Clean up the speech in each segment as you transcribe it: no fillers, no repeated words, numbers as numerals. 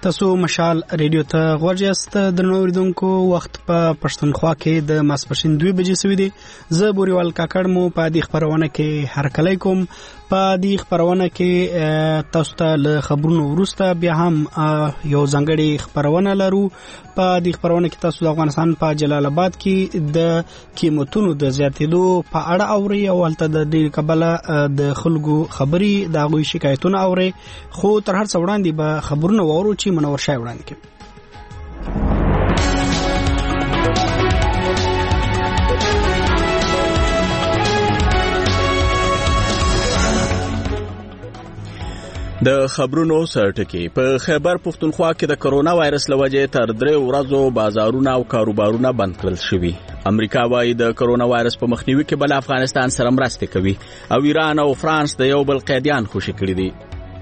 تاسو مشال ریډیو ته غوږ یاست. درنو اوریدونکو، وخت په پښتونخوا کې د ماسپښین 2 بجې شوې دي. زه بوريوال کاکړ مو په دې خبرونه کې هرکلی کوم. په دې خبرونه کې تاسو ته له خبرونو وروسته بیا هم یو ځانګړی خبرونه لرو. په دې خبرونه کې تاسو د افغانستان په جلال آباد کې د قیمتونو د زیاتېدو په اړه اوري او هلته د ډېر کبله د خلکو خبري د هغوی شکایتونه اوري. خو تر هر څه وړاندې به خبرونه واورو چې منور شای وړاندې کوي. د خبرونو سرټکی په خیبر پښتونخوا کې د کرونا وایرس لوجه تر 3 ورځو بازارونه او کاروبارونه بند کړل شوي. امریکا وايي د کرونا وایرس په مخنیوي کې بل افغانستان سره مرسته کوي او ایران او فرانس د یو بل قیدیان خوشي کړي دي.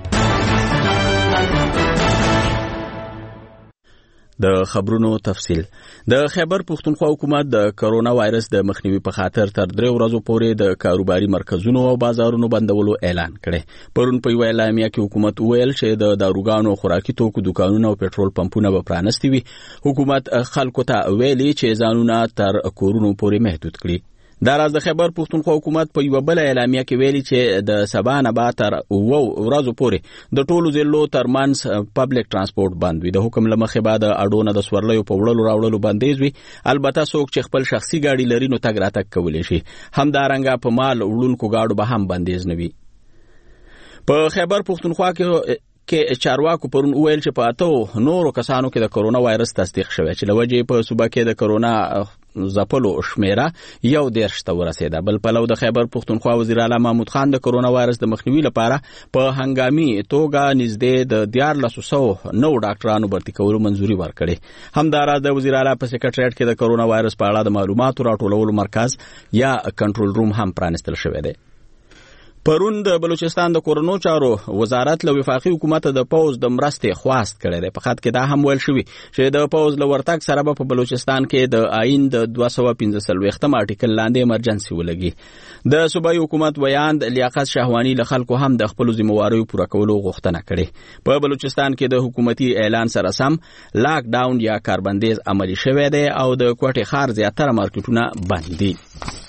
د خبرونو تفصیل. د خیبر پښتونخوا حکومت د کرونا وایرس د مخنیوي په خاطر تر 3 ورځو پورې د کاروباري مرکزونو او بازارونو بندولو اعلان کړي. پرون په یو اعلامیه کې حکومت وویل چې د داروګانو، خوراکي توکو دکانونو او پېټرول پمپونه به پرانستي وي. حکومت خلکو ته ویلي چې ځانونه تر کورونو پورې محدود کړي. دا راز د خیبر پښتونخوا حکومت په یو بل اعلامیه کې ویلي چې د سبا نه به تر 9 ورځو پورې د ټولو ضلعو ترمنځ پبلک ترانسپورت بند وي. د حکم له مخې به د اډونه د سورلیو په وړلو راوړلو بندیز وي. البته څوک چې خپل شخصي ګاډي لري نو تګ راتګ کولی شي. همدارنګه په مال وړونکو ګاډو به هم بندیز نه وي. په خیبر پښتونخوا کې چارواکو پرون ویل چې په 8 نورو کسانو کې د کرونا وایرس تصدیق شوی چې لوجه په صوبه کې د کرونا زپلو شمیره 1.10 ته ورسېده. بل پلو د خیبر پښتونخوا وزیر اعلی محمود خان د کرونا وایرس د مخنیوي لپاره په هنګامي توګه نږدې د 1400 نو ډاکټرانو برتي کولو منځوري ورکړي. همداراز د وزیر اعلی په سکرټریټ کې د کرونا وایرس په اړه د معلوماتو راټولولو مرکز یا کنټرول روم هم پرانستل شوی دی. پرون د بلوچستان د کورونو چارو وزارت له وفاقي حکومت د پوز د مرستې خواست کړی دی. په خط کې دا هم ویل شوی چې د پوز له ورتګ سره په بلوچستان کې د آئین د 215 آرټیکل لاندې ایمرجنسي ولګي. د صوبایي حکومت ویاند لیاقت شهوانی له خلکو هم د خپل ذمہواریو پوره کولو غوښتنه کړې. په بلوچستان کې د حکومتي اعلان سره سم لاک ډاون یا کاربندیز عملی شوی دی او د کوټې ښار زیاتره مارکیټونه بند دي.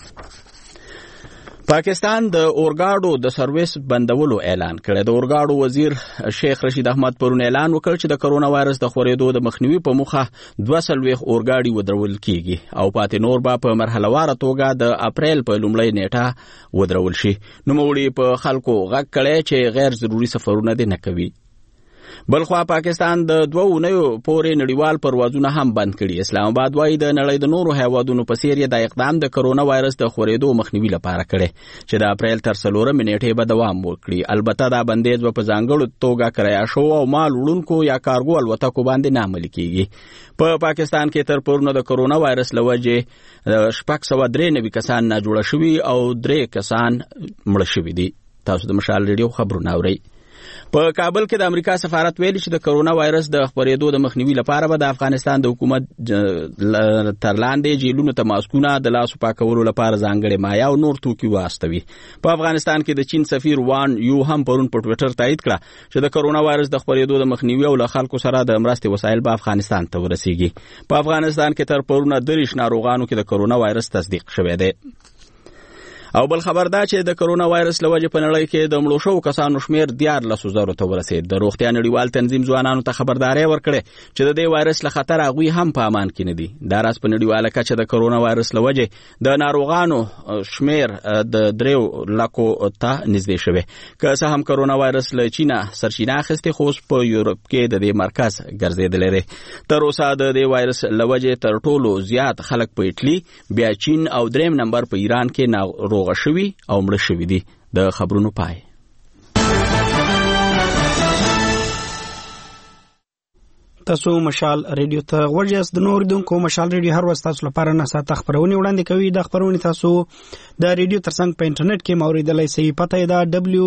پاکستان د اورګاډو د سرویس بندولو اعلان کړی. د اورګاډو وزیر شیخ رشید احمد پرون اعلان وکړ چې د کرونا وایرس د خورېدو د مخنیوي په موخه 240 اورګاډي ودرول کیږي او پاتې نور به په مرحلهواره توګه د اپریل په لومړۍ نیټه ودرول شي. نوموړي په خلکو غږ کړی چې غیر ضروري سفرونه دې نه کوي. بلخوا پاکستان د 2 اونیو پورې نړیوال پروازونه هم بند کړي. اسلام آباد وايي د نړۍ د نورو هیوادونو په څیر د اقدام د کرونا وایرس د خورېدو مخنیوي لپاره کړي چې د اپریل تر 4 نیټې به دوام وکړي. البته دا بندیز په ځانګړو توګه کرایه شو او مال وړونکو یا کارګو الوتکو باندې نه عملي کیږي. په پاکستان کې تر پرونه د کرونا وایرس لوجه 693 کسان نه جوړ شوي او 3 کسان مړ شوي دي. تاسو د مشال ریډیو خبرونه اورئ. په کابل کې د امریکا سفارت ویلي چې د کرونا وایرس د خپرېدو د مخنیوي لپاره به د افغانستان د حکومت تر لاندې جیلونو ته ماسکونه د لاسو پاکولو لپاره ځانګړي مایع او نور توکي واستوي. په افغانستان کې د چین سفیر وان یو هم پرون په ټویټر تایید کړه چې د کرونا وایرس د خپرېدو د مخنیوي او له خلکو سره د مرستې وسایل به افغانستان ته ورسیږي. په افغانستان کې تر پرونه 30 ناروغانو کې د کرونا وایرس تصدیق شوی دی. او بل خبر دا چې د کرونا وایرس لوجه په نړۍ کې د مړو شوو کسانو شمیر 14,000 ته ورسید. د روغتیا نړیوال تنظیم ځوانانو ته خبرداري ورکړه چې د دې وایرس له خطر هغوی هم په امان کې نه دي. دا راز په نړیواله کچه د کرونا وایرس لوجه د ناروغانو شمیر د 3 لکو ته نږدې شوی. که څه هم کرونا وایرس له چینه سرچینه اخیستې خو په یورپ کې د دې مرکز ګرځېدلی دی. تر اوسه د دې وایرس لوجه تر ټولو زیات خلک په ایټالي، بیا چین او 3 نمبر په ایران کې روغ شوي او مړه شوي دي. د خبرونو پای. تاسو مشال ریډیو ته غوږ یاست. د نور دونکو مشال ریډیو هر وخت تاسو لپاره نه ساته خبرونه وړاندې کوي. د خبرونه تاسو د ریډیو ترڅنګ په انټرنیټ کې موریدلای شئ. پته ده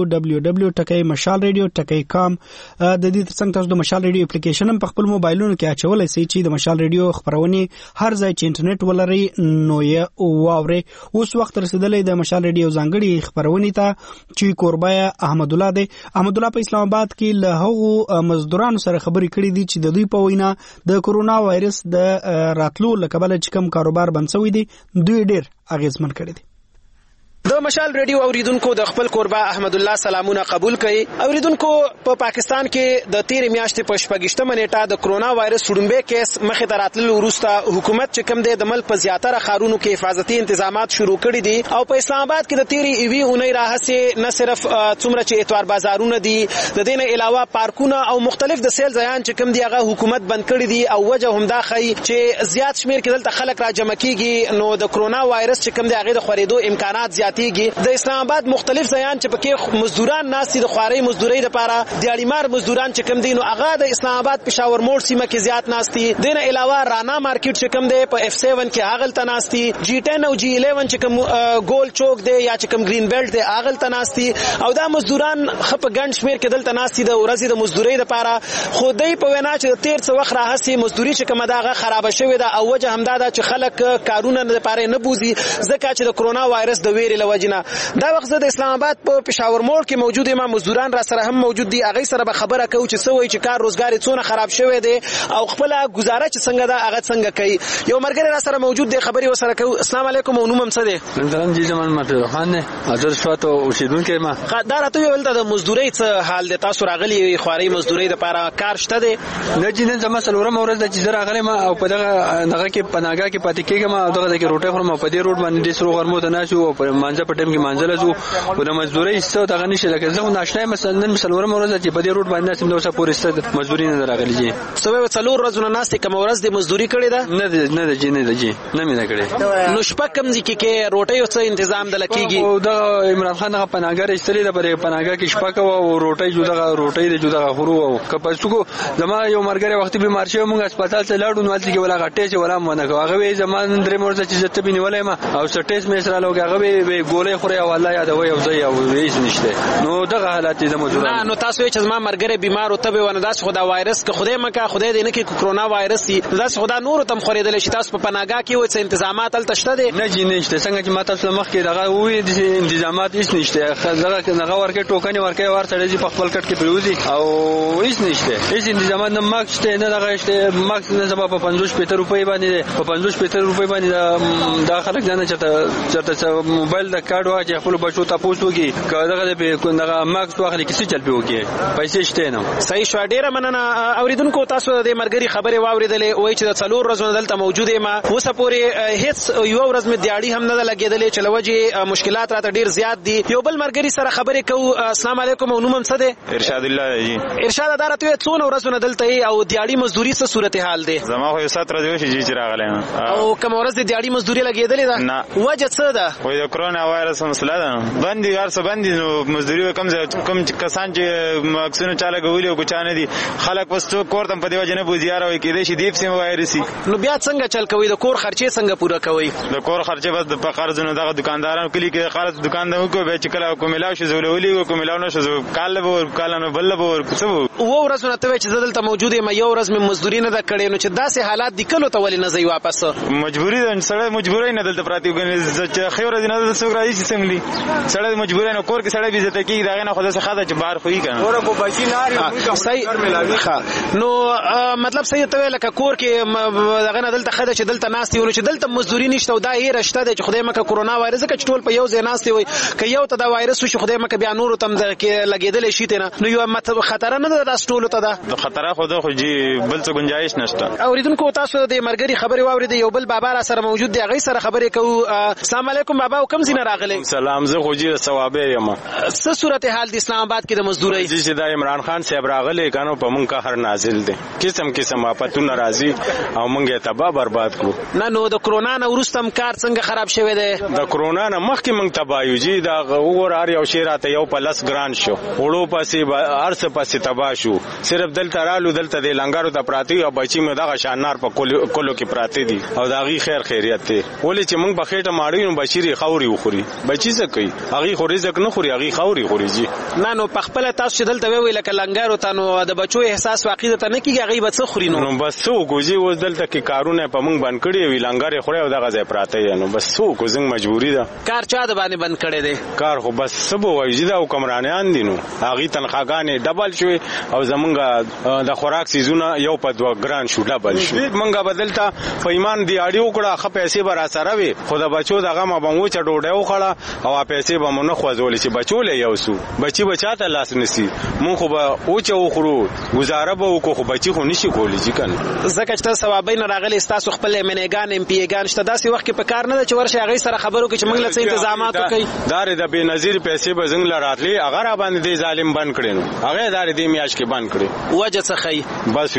www.mashalradio.com. د دې ترڅنګ تاسو د مشال ریډیو اپلیکیشن هم په خپل موبایلونو کې اچولای شئ چې د مشال ریډیو خبرونه هر ځای چې انټرنیټ ولري نو یې واوري. اوس وخت رسیدلې د مشال ریډیو ځانګړي خبرونه ته چې کوربه احمد الله دی. احمد الله په اسلام آباد کې له هغو مزدورانو سره خبرې کړې دي چې د دوی په وینا د کورونا وایرس د راتلو لکبل چې کوم کاروبار بند شوی دی دوی ډیر اغیزمن کړی دی. د مشال ریډیو اوریدونکو د خپل قربا احمد الله سلامونه قبول کړي. اوریدونکو په پاکستان کې د 13 میاشتې په 28 نیټه د کرونا وایرس وړاندې کیس مخې ته راتللو وروسته حکومت چې کوم د ملک په زیاتره ښارونو کې حفاظتي تنظیمات شروع کړي دي او په اسلام آباد کې د 13 ایوي اونۍ راهسه نه صرف څومره چې اتوار بازارونه دي د دینه علاوه پارکونه او مختلف د سیل ځایان چې کوم دی هغه حکومت بند کړي دي او وجه همدا خي چې زیات شمیر کې دلته خلک را جمع کیږي نو د کرونا وایرس چې کوم دی هغه د خورېدو امکانات زیاتېږي. د اسلام آباد مختلف ځایان چې پکې مزدوران ناسي د خواري مزدوري لپاره دیاړیمار مزدوران چې کوم دي نو هغه د اسلام آباد پېښور موړ سیمه کې زیات ناسي. دینه علاوه رانا مارکیټ چې کوم دی په F7 کې هغه تناسي G10 او G11 چې کوم ګول چوک دی یا چې کوم گرین بیلټ دی هغه تناسي او دا مزدوران خپ ګڼ شمیر کې دلته ناسي د ورځې د مزدوري لپاره خودی په وینا چې د 13 وخت راهسي مزدوري چې کومه داغه خراب شوې ده او وجه همدا ده چې خلک کارونه لپاره نه بوزي ځکه چې د کرونا وایرس د ویرې لوجنه. دا وخت د اسلام آباد په پېښور موړ کې موجود ما مزدوران را سره هم موجود دي. هغه سره به خبره کوي چې سوي چې کار روزګار څونه خراب شوی دی او خپل گزاره چې څنګه دا هغه څنګه کوي. یو مرګره را سره موجود دی خبري وسره کوي. السلام علیکم او نوم هم څه دی؟ سلام جی زمان مفید خان نه حاضر شوته اوسیدونکو ما دا راته ویل د مزدوري څه حال دی؟ تاسو راغلي خواري مزدوري د لپاره کار شته دی؟ نه جی نه زما سلورم ورځ د چې راغلی ما او په دغه کې پناګه کې پاتې کېږم او دغه کې روټه خورم په دې روډ باندې د سرو غرمو ته ناشو او په مانځه په ټیم کې مانځل زو او د مزدوري ستو دغه نشه لکه زه ناشنای مثلا نن سلورم ورځ چې په دې روډ باندې سم دوسه پورې ست مزدوري نه راغلی جی. سوي څلور ورځې نه ناستې کوم ورځ د مزدوري کړې ده؟ نه جی نه مې نه کړې. نو شپه کم ځکه کې روټي او څه تنظیم د لکېږي؟ او د عمران خان هغه پناګر استلې د پرې پناګه کې شپه کو او روټي جوړه روټي د جوړه خورو او کپسکو زما یو مرګره وخت به مارشه مونږ هسپتال ته لاړو نو چې ولا غټه چې ولا مونږ هغه وی زمان درې مرزه چې ته بنولې ما او سټیس مې سره لوګ هغه به ګولې خوري او الله یادوي او ځای او هیڅ نشته. نو دغه حالت د موجوده نه نو تاسو چې زما مرګره بیمار او ته ونه داس خدا وایرس که خدای مکه خدای دې نه کې کرونا وایرس دی داس خدا نور تم خریدل شي تاسو په پناګه کې و څه تنظیمات تل تشته دي؟ نه جی نشته څنګه چې ماته سره مخ کې دغه وې د تنظیمات هیڅ نشته. دغه ورکه ټوکني ورکه ورته دې په خپل کټ کې پریوزي او هیڅ نشته. هیڅ تنظیمات نه ماکس ته نه دغه شته ماکس نه سبا په 50 روپۍ باندې په 50 روپۍ باندې دا خلک ځنه چرته موبایل د کارت واچي خپل بچو ته پوښتوږي کله دغه ماکس واخلي کیسه چل پیوږي پیسې شته نه. صحیح شو ډیره مننه. اوریدونکو تاسو د مرګري خبره واوریدلې وای چې د څلور ورځې دلته موجوده ما اوسه پورې هیڅ یو ورځ مې دیاړي هم نه لګیدلې چې لوجه مشکلات راته ډیر زیات دي. یو بل مرګري سره خبرې کو. السلام علیکم او نوم هم څه دی؟ ارشاد الله جی. ارشاد دارته څونه ورځې دلته او دیاړي مزدوري څه صورتحال دی؟ زما خو 7 ورځې شي چې راغلم او کوم ورځ د دیاړي مزدوري لګیدلې ده؟ نه. وجه څه ده؟ وای د کرونا وایرس مسله ده باندې ورسره باندې نو مزدوري کم کسان چې ماکسونه چاله غوړي او چانه دي خلک پستو کورتم په دیو جنې بوزیاره وای کېدې شي دیپ سیم وایرسي. نو بیا څنګه چل کوي د کور خرچه څنګه پوره کوي؟ د کور خرچه بس د قرضونو دغه دکاندارانو کلی کې قرض دکاندارو کو به چې کله کوملاو شي زولولي او کوملاو نشو کال به کالانو بل به څه وو ورځونه ته چې دلته موجوده ما یو ورځ مې مزدوري نه د کړې نو چې داسې حالات دي کله ته ولې نه ځي واپس؟ مجبوری ده سړی مجبورای نه دلته پراتی چې خیر دي نه د څوک راځي چې سملی سړی مجبورای نه کور کې سړی عزت کوي داغه نه خدا څخه خاطر چې بهر خوې کنه اور کو بچی ناری صحیح نو مطلب صحیح ته لکه کور کې داغه نه دلته خدا چې دلته ناس دي چې دلته مزدوري نشته او دا یې رشته ده چې خدای مکه کرونا وایرس کې ټول په یو ځای ناس دي وي که یو ته دا وایرس شو خدای مکه بیا نور تم کې لګیدل شي ته نه یو خطر نه ده تاسو ټول ته ده خطر خو خو جی بل څه گنجائش نشته. اوریدونکو تاسو د مرګري خبري واورید یو بل بابا را سره موجود دی هغه سره خبرې کوو. السلام علیکم بابا کوم ځای ځای نه راغلی؟ سلام، زه خوجی ثوابه یم. څه صورتحال د اسلام آباد کې د مزدورۍ؟ چې دا عمران خان صاحب راغلی کنو په مونږ قهر نازل دی، قسم قسم آفتونه راځي او مونږ یې تباہ برباد کړو. نه نو د کرونا نه وروسته هم کار څنګه خراب شوی دی؟ د کرونا نه مخکې مونږ تباہ یو جی. دا وګور هر یو شی راته یو په لس ګران شو، وړو پسې هر څه پسې تباہ شو. صرف دلته رالو، دلته د لنګارو ته پراتی او بچی مې دغه شانار په کولو کې پراتی دي او داغي خیر خیریت دی. ولې چې مونږ په خېټه ماړو نو بشری خوري وخوري، بچی څه کوي؟ هغه خوري ځکه نه خوري، هغه خوري خوري جی. نه نو په خپل تاسو چې دلته وی لکه لنګارو ته نو د بچو احساس واقعي ته نه کیږي، هغه به څه خوري؟ نو بس څو کوجی و دلته کې کارونه په مونږ باندې کړی وی لنګارې خوري او دغه ځای پراته نو بس څو کو زنګ مجبوری ده. کار چا د باندې بند کړی دی؟ کار خو بس سبو وایي دا حکمرانان دي، نو هغه تنخواګانې ډبل شوی او زمونږ د خوراک سيزونه یو په 2 ګران شو ډبل شو. مونږه بدلته په ایمان دی اړیو کړه، خه پیسې به را سره وي، خو د بچو دغه ما بمو چ ډوډۍ وخړه او پیسې به مونږ خوځول چې بچو له یو سو بچي بچاته لاس نسی، مونږ خو به او چ وخړو گزاره به وکړو، خو بچي خو نشي کولی چې کنه. زکه چې ثوابین راغلي تاسو خپل منېګان ام پی ایګان شته داسې وخت کې په کار نه چې ورشه هغه سره خبرو کې چې موږ له څه انتظامات وکړي. دار د بے نظیر پیسې به زنګ لراتلی هغه را باندې دی ظالم بند کړي، نو هغه دار دې میاش کې بند کړي. وجه څه خی؟ بس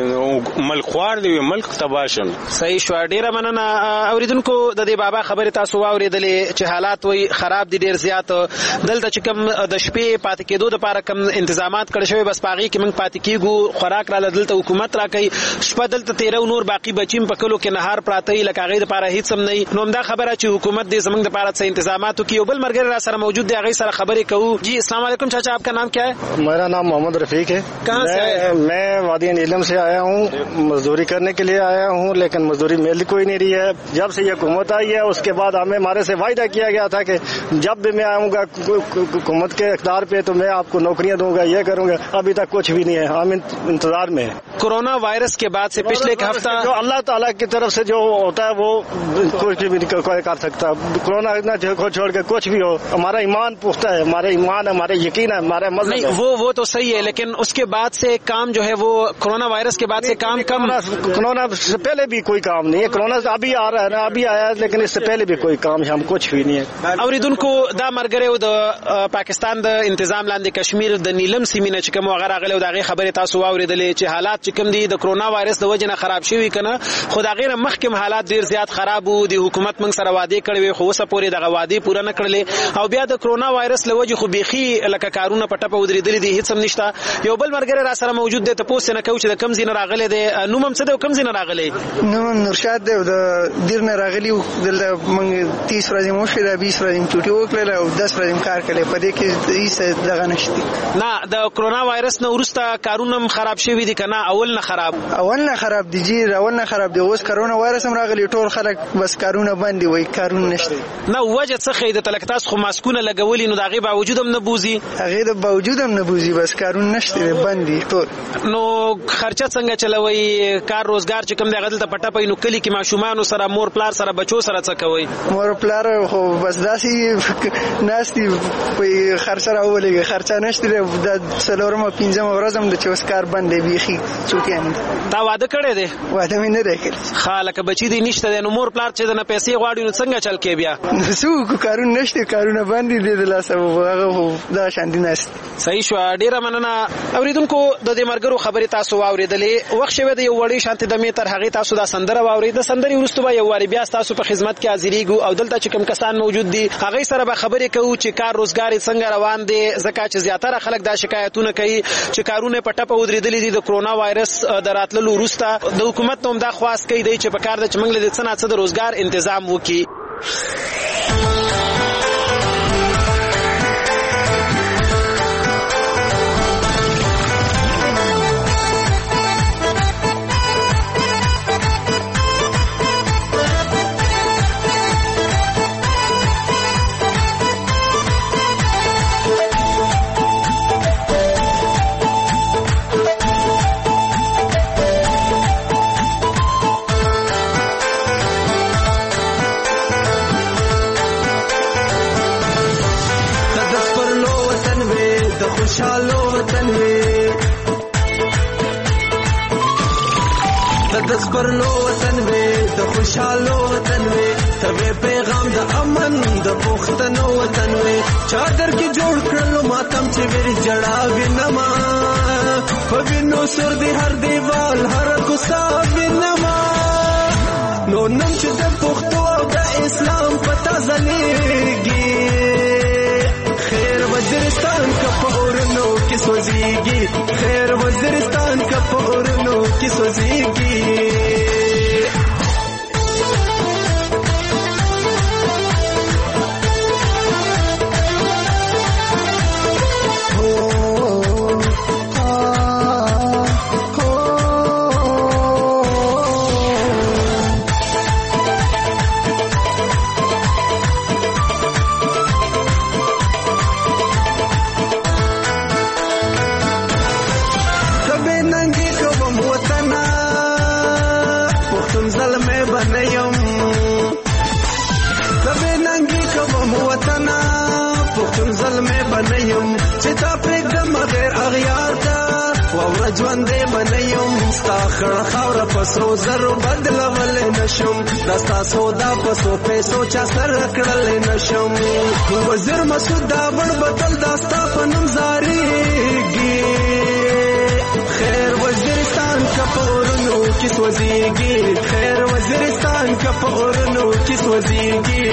وی ملک خوار دی، ملک تباشن. صحیح شو. ډیره مننه اوریدونکو، د دې بابا خبره تاسو واوریدلې چې حالات وای خراب دي ډیر زیات. دلته چې کوم د شپې پاتې کېدو لپاره کوم انتظامات کړی شوی بس پاغي کې موږ پاتې کیږو، خوراک را دلته حکومت راکړي، شپه دلته 13 نور باقی بچیم په کلو کې نهار پراته لکه هغه لپاره هیڅ هم نه. نو دا خبره چې حکومت دې زمنګ لپاره څه انتظامات وکړي. بل مرګ را سره موجود دی، هغه سره خبرې کوو. جی السلام علیکم चाचा, आपका नाम क्या है? मेरा नाम मोहम्मद रफीक है. कहाँ से आए? मैं वादी नीलम से आया हूँ, मजदूरी करने के लिए आया हूँ, लेकिन मजदूरी मिल कोई नहीं रही है. जब से ये हुकूमत आई है उसके बाद हमारे से वायदा किया गया था कि जब भी मैं आऊँगा हुकूमत के इक़्तिदार पे तो मैं आपको नौकरियाँ दूंगा, ये करूँगा. अभी तक कुछ भी नहीं है, हम इंतजार में है. कोरोना वायरस के बाद से पिछले एक हफ्ता जो अल्लाह ताला की तरफ से जो होता है वो कुछ भी नहीं कर सकता. कोरोना इतना छोड़ के कुछ भी हो, हमारा ईमान पुख्ता है, हमारा ईमान है, हमारे यकीन है, हमारा मज़हब नहीं है. वो तो सही है, लेकिन उसके बाद से काम जो है वो कोरोना वायरस के बाद से काम कम. कोरोना से पहले भी कोई काम नहीं है, कोरोना अभी आ रहा है ना, अभी आया, लेकिन इससे पहले भी कोई काम हम कुछ भी नहीं है. اوریدونکو دا مرګره د پاکستان د انتظام لاندې کشمیر د نیلم سیمینه چې کوم غره غلې او دغه خبره تاسو واوریدلې چې حالات چې کوم دي د کرونا وایرس د وجې نه خراب شوی کنه، خو دا غیر مخکم حالات ډیر زیات خراب وو. د حکومت موږ سره وعده کړې وي خو اوسه پورې دغه وعده پوره نه کړلې او بیا د کرونا وایرس له وجې خو بيخي لکه کارونه پټه ودرېدلې دي، هیڅ هم نشته. یو بل مرګره را سره موجود دی، ته پوښتنه نه کوي چې د کم زین راغلي دی، نوم هم څه دی او کم زین راغلي؟ نوم نورشاد دی، د دیر نه راغلی و. دلته موږ 30 ورځې مو شوې، 20 ورځې چوټي وکړل او 10 ورځې کار کړل. په دې کې هیڅ دغه نشته. نه د کرونا وایرس نه ورسته کارونه خراب شوی دي کنه؟ اول نه خراب دي جی، اول نه خراب دي. اوس کرونا وایرس هم راغلی، ټول خلک بس کارونه باندې وای، کارونه نشته. نه وجه څه خې د تلکتاس خو ماسکونه لګولې، نو دغه باوجود هم نه بوزي. هغه د باوجود هم نه بوزي، بس کارونه نشته باندې ټول. نو خرچه څنګه چلوي؟ کار روزګار چې کوم دی غدل ته پټه پي، نو کلی کې ماشومان سره مور پلار سره بچو سره څه کوي؟ مور پلار خو بس داسي ناشتي په خرچه راولېږي، خرچه نشته. د څلورم 5 ورځم د چوس کار باندې بيخي چوکیان. دا واده کړی دی؟ واده مې نه دی کړی. خالک بچی دی نشته، نو مور پلار چې د پیسې غواړي نو څنګه چل کې بیا؟ څو کارونه نشته، کارونه باندې د لاسه هغه دا شاندي نشته. صحیح شو. ډیره مننه اوریدونکو، د دې مرګرو خبرې تاسو واوریدلې. وخت شوه د یو وړي شانت د میتر هغه تاسو دا سندره واورید. د سندري ورستو یو واری بیا تاسو په خدمت کې حاضرېږو او دلته چې کوم کسان موجود دي هغه سره به خبرې کوو چې کار روزګار څنګه روان دي. زکه چې زیاتره خلک دا شکایتونه کوي چې کارونه پټه په ودرېدلې دي د کرونا وایرس دراتلو وروسته. د حکومت نوم دا خواست کوي چې په کار د چمنګل د څنګه د روزګار تنظیم وکړي. د سپرلو وطن وې د خوشحالو وطن وې ته پیغام د امن د پښتنو وطن وې چادر کې جوړ کړلو ماتم چې ویری جړا وینما په وینو سر دی هر دیوال هر کوڅه وینما نو نن چې د پښتو او د اسلام پتا ځلېږي خیر وزیرستان کا پورنو کې سوځيږي خیر وزیرستان کا پورنو کې سوځيږي ژوندې بنیم ستا خړه خاوره پسو زرو بدلول نشم دستا سودا پسو پیسو چا سر کړل نشم وزیر مسعود دا ور بدل دستا پنم زاریږي خیر وزیرستان کپورنو کې سوځيږي خیر وزیرستان کپورنو کې سوځيږي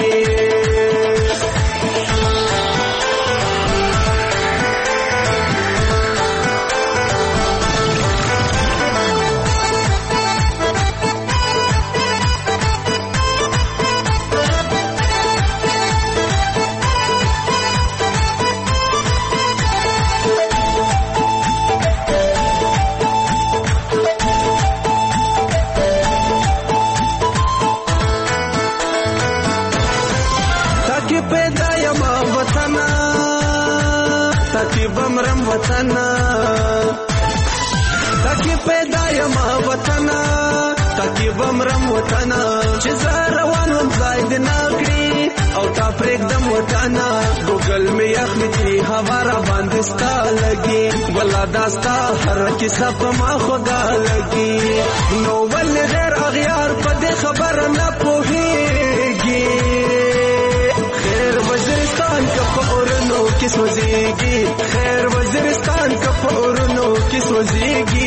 تاکي پیدا یم وطن تاکي بمرم وطن چې روانم زاید ناکړي او تا پرېږدم وطن ګوګل می اخلي هوا را باندې ستا لګي ولا داستا هر کیسه په ما خدا لګي نو ول غیر اغیار په دې خبر نه پوهیږي خیر وزیرستان کا پورنو کې سوځيږي خیر وزیرستان کا پورنو کې سوځيږي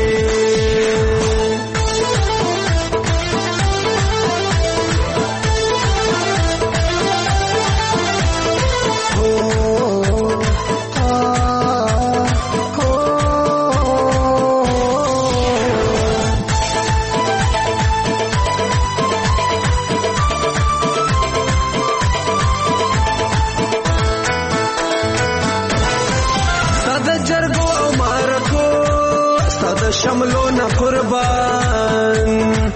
شملو نه قربان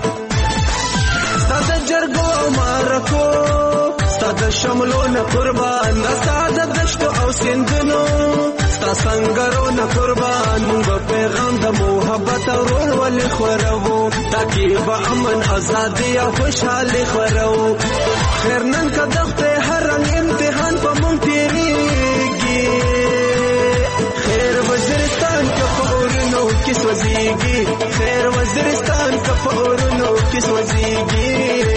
ستاد جرګو مارکو ستاد شملو نه قربان ستاد دشت او سندونو ستا سنگرو نه قربان په پیغام د محبت او ورول خورو تاکي به امن ازادي او خوشحالي خورو خیر نن کدخته هر امتحان په مونږ تیریږي خیر وزیرستان کا پورنو کې سوځيږي خیر وزیرستان کا پورنو کې سوځيږي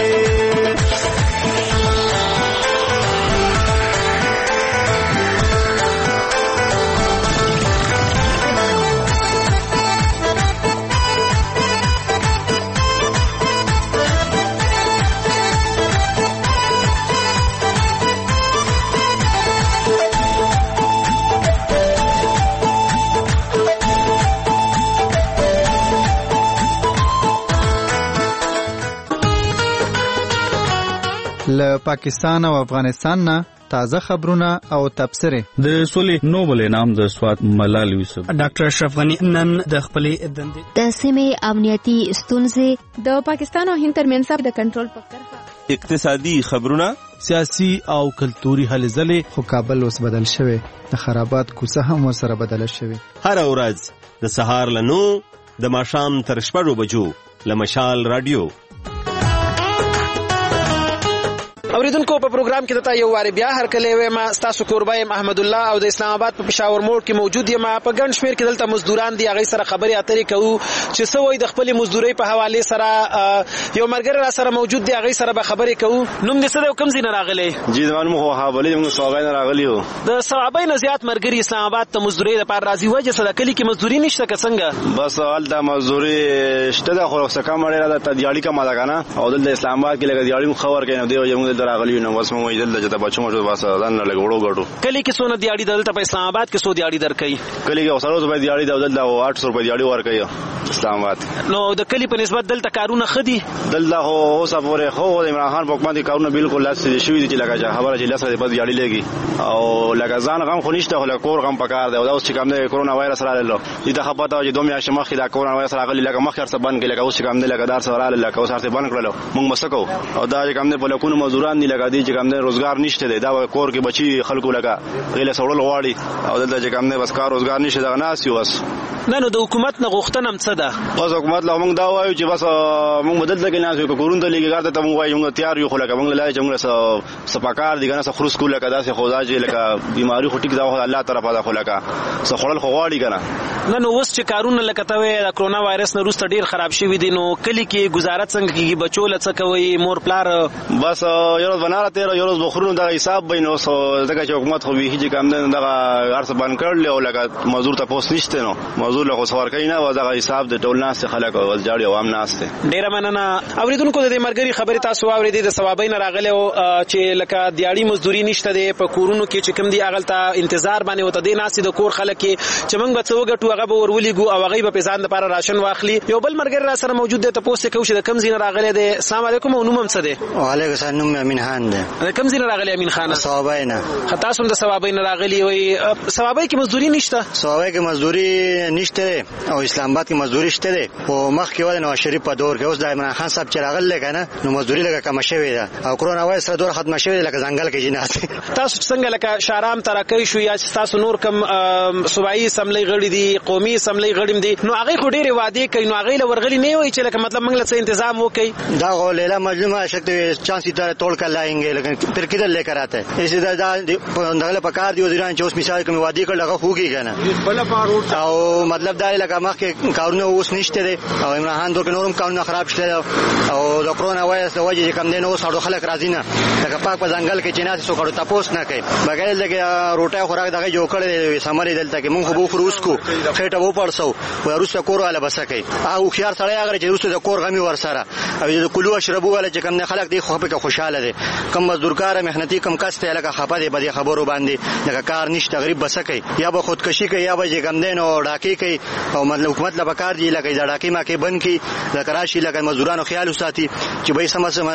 له پاکستان او افغانستان نه تازه خبرونه او تبصره. د سولې نوبل انعام د سواد ملال یوسف ډاکټر اشرف غنی نن د خپلې دندې د سیمې امنیتي ستونزې د پاکستان او هند ترمنځ د کنټرول په کرښه اقتصادي خبرونه سیاسي او کلتوري هلې ځلې خو کابل اوس بدل شوی د خرابات کوڅه هم ورسره بدله شوی هر ورځ د سهار له 9 د ماښام تر 6 بجو له مشال رادیو اوریدونکو په پروګرام کې دته یو واره بیا هر کله وې ما تاسو قربایم احمد الله او د اسلام آباد په پېښور موړ کې موجود یم. په ګڼ شمېر کې دلته مزدوران دي، هغه سره خبرې اترې کوو چې څه وایي د خپل مزدورۍ په حواله سره. یو مرګر را سره موجود دی، هغه سره به خبرې کوو. نوم دې څه دی او کوم ځای نه راغلی؟ جی زما نوم خو حواله موږ صوابای نه راغلی یو. د صوابای نه زیات مرګري اسلام آباد ته مزدورۍ لپاره راځي، وجه څه ده؟ کلي کې مزدوري نشته که څنګه؟ بس هلته مزدوري شته ده خو څه کم ډېره ده، دیاړي کمه ده که نه، او دلته اسلام آباد کې لکه دیاړي مو ښه ورکوي نو دې وجې موږ دلته راغلي یو. نو بس موږ وایي دلته چې د بچو مچو بس ځان نه لږ وړو ګټو. کلي کې څونه دیاړي ده؟ دلته په اسلام آباد کې څو دیاړي درکوي؟ کلي کې 100 روپۍ دیاړي ده او دلته 800 روپۍ دیاړي ورکوي اسلام آباد. نو د کلي په نسبت دلته کارونه ښه دي؟ دلته خو اوسه پورې خو د عمران خان په حکومت کې کارونه بالکل لاس شوي دي چې لکه خبره چې لاس بس دیاړي لګي او لکه ځان غم خو نشته، خو لکه کور غم پکار دی. او دا اوس چې کوم دی کرونا وایرس راغلی دې ته خبره چې 2 میاشتې مخکې دا کرونا وایرس راغلی لکه مخکې څه بند کړي، لکه اوس چې کوم دی لکه دار سره راغلی لکه اوس هر څه بند کړل موږ مسکو. او دا چې کوم دی په لکونو مزدوران دي لکه دې چې کوم دی روزګار نشته دی، دا کور کې بچي خلکو لکه غیله سوړل غواړي او دلته چې کوم دی بس کار روزګار نشته دا ناس یو. بس نه نو د حکومت نه غوښتنه څه ده؟ بس حکومت له موږ دا وایو چې بس موږ بدل کې نه یو کورون ته لګیږي ته موږ وایو موږ تیار یو، خو لکه موږ لای چې موږ سپاکار دي کنه خروس کول لکه داسې خدا چې لکه بیماری خو ټیک دا الله طرفه ده، خو لکه خړل خو غواړي کنه. نه نو اوس چې کارونه لکه ته وې د کرونا وایرس نه وروسته ډیر خراب شوي دي، نو کلی کې گزارت څنګه کیږي؟ بچو له څه کوي؟ مور پلار بس یو ورځ بناره تیر یو ورځ بخورونو دا حساب بینو ځکه چې حکومت خو به هیڅ کم نه دغه ارڅ باندې کړل او لکه مزدور ته پوس نشته، نو مزدور له خسور کوي نه و دغه حساب د ټول ناس خلک او جاړي عوام ناس ته. ډیر مننه اوریدونکو د دې مرګري خبره تاسو اوریدې د ثوابای نه راغله او چې لکه دیاړي مزدوري نشته ده په کورونو کې چې کم دی اغلته انتظار باندې وته دي ناس د کور خلک چې موږ به څو غټو هغه به ورولېګو او هغه به ځان لپاره راشن واخلي. یو بل مرګر را سره موجود دی، تاسو کوم چې د کم زین راغله ده؟ السلام علیکم او نوم څه دی؟ وعلیکم السلام، نوم امین خان دی. د کم زین راغله امین خان؟ ثوابای نه. خطا سم د ثوابای نه راغلی وي. ثوابای کې مزدوري نشته؟ ثوابای کې مزدوري نشته او اسلام آباد کې مزدوري شته او مخکې ول نو شریف په دور کې اوس د عمران خان صاحب چې راغله کنه نو مزدوري لګه کم شوی ده او کرونا وایرس سره دور ختم شوی لکه ځنګل کې جناس. تاسو څنګه لکه شارام ترکې شو یا تاسو نور کم صوبایي سملې غړي دي قومي سملې غړي دي نو هغه خو ډېر وعده کوي نو هغه ورغلي نه وي چې لکه مطلب موږ له څه تنظیم وکړي. دا غو لیلا مجلومه شکته چانسي ته توڑ کر لاएंगे लेकिन फिर किधर लेकर आते हैं इसी دغه پکار دی وزیران چې اوس مثال کوم وادي کړه هغه خوږي کنه او مطلب دا لکه مخکې کارونه اوس نشته دي او عمران خان دغه نورم کارونه خراب شته او د کرونا وایرس د وجې کم دین اوس خلک راځي نه لکه پاک په ځنګل کې چې نه څو کړو تاسو نه کوي بغیر دغه روټه خوراک دغه جوړ کړي سمري دلته کې مونږ خو خروس کو خېټه وو پړسو او روسه کور والا بسکه او خيار سړی هغه چې روسه د کور غمي ورسره او د کلو اشربو والا چې کم نه خلک دی خو په خوشاله دي کم مزدورکار مهنتي کم کسته لکه خپه دي بده خبرو باندې لکه کار نشته غریب بسکه یا به خودکشي کوي یا به کم دین او ډاکی کوي او مطلب حکومت لا بکار دی لکه دا ډاکی ما کې بند کی لکه راشي لکه مزدورانو خیال وساتي چې به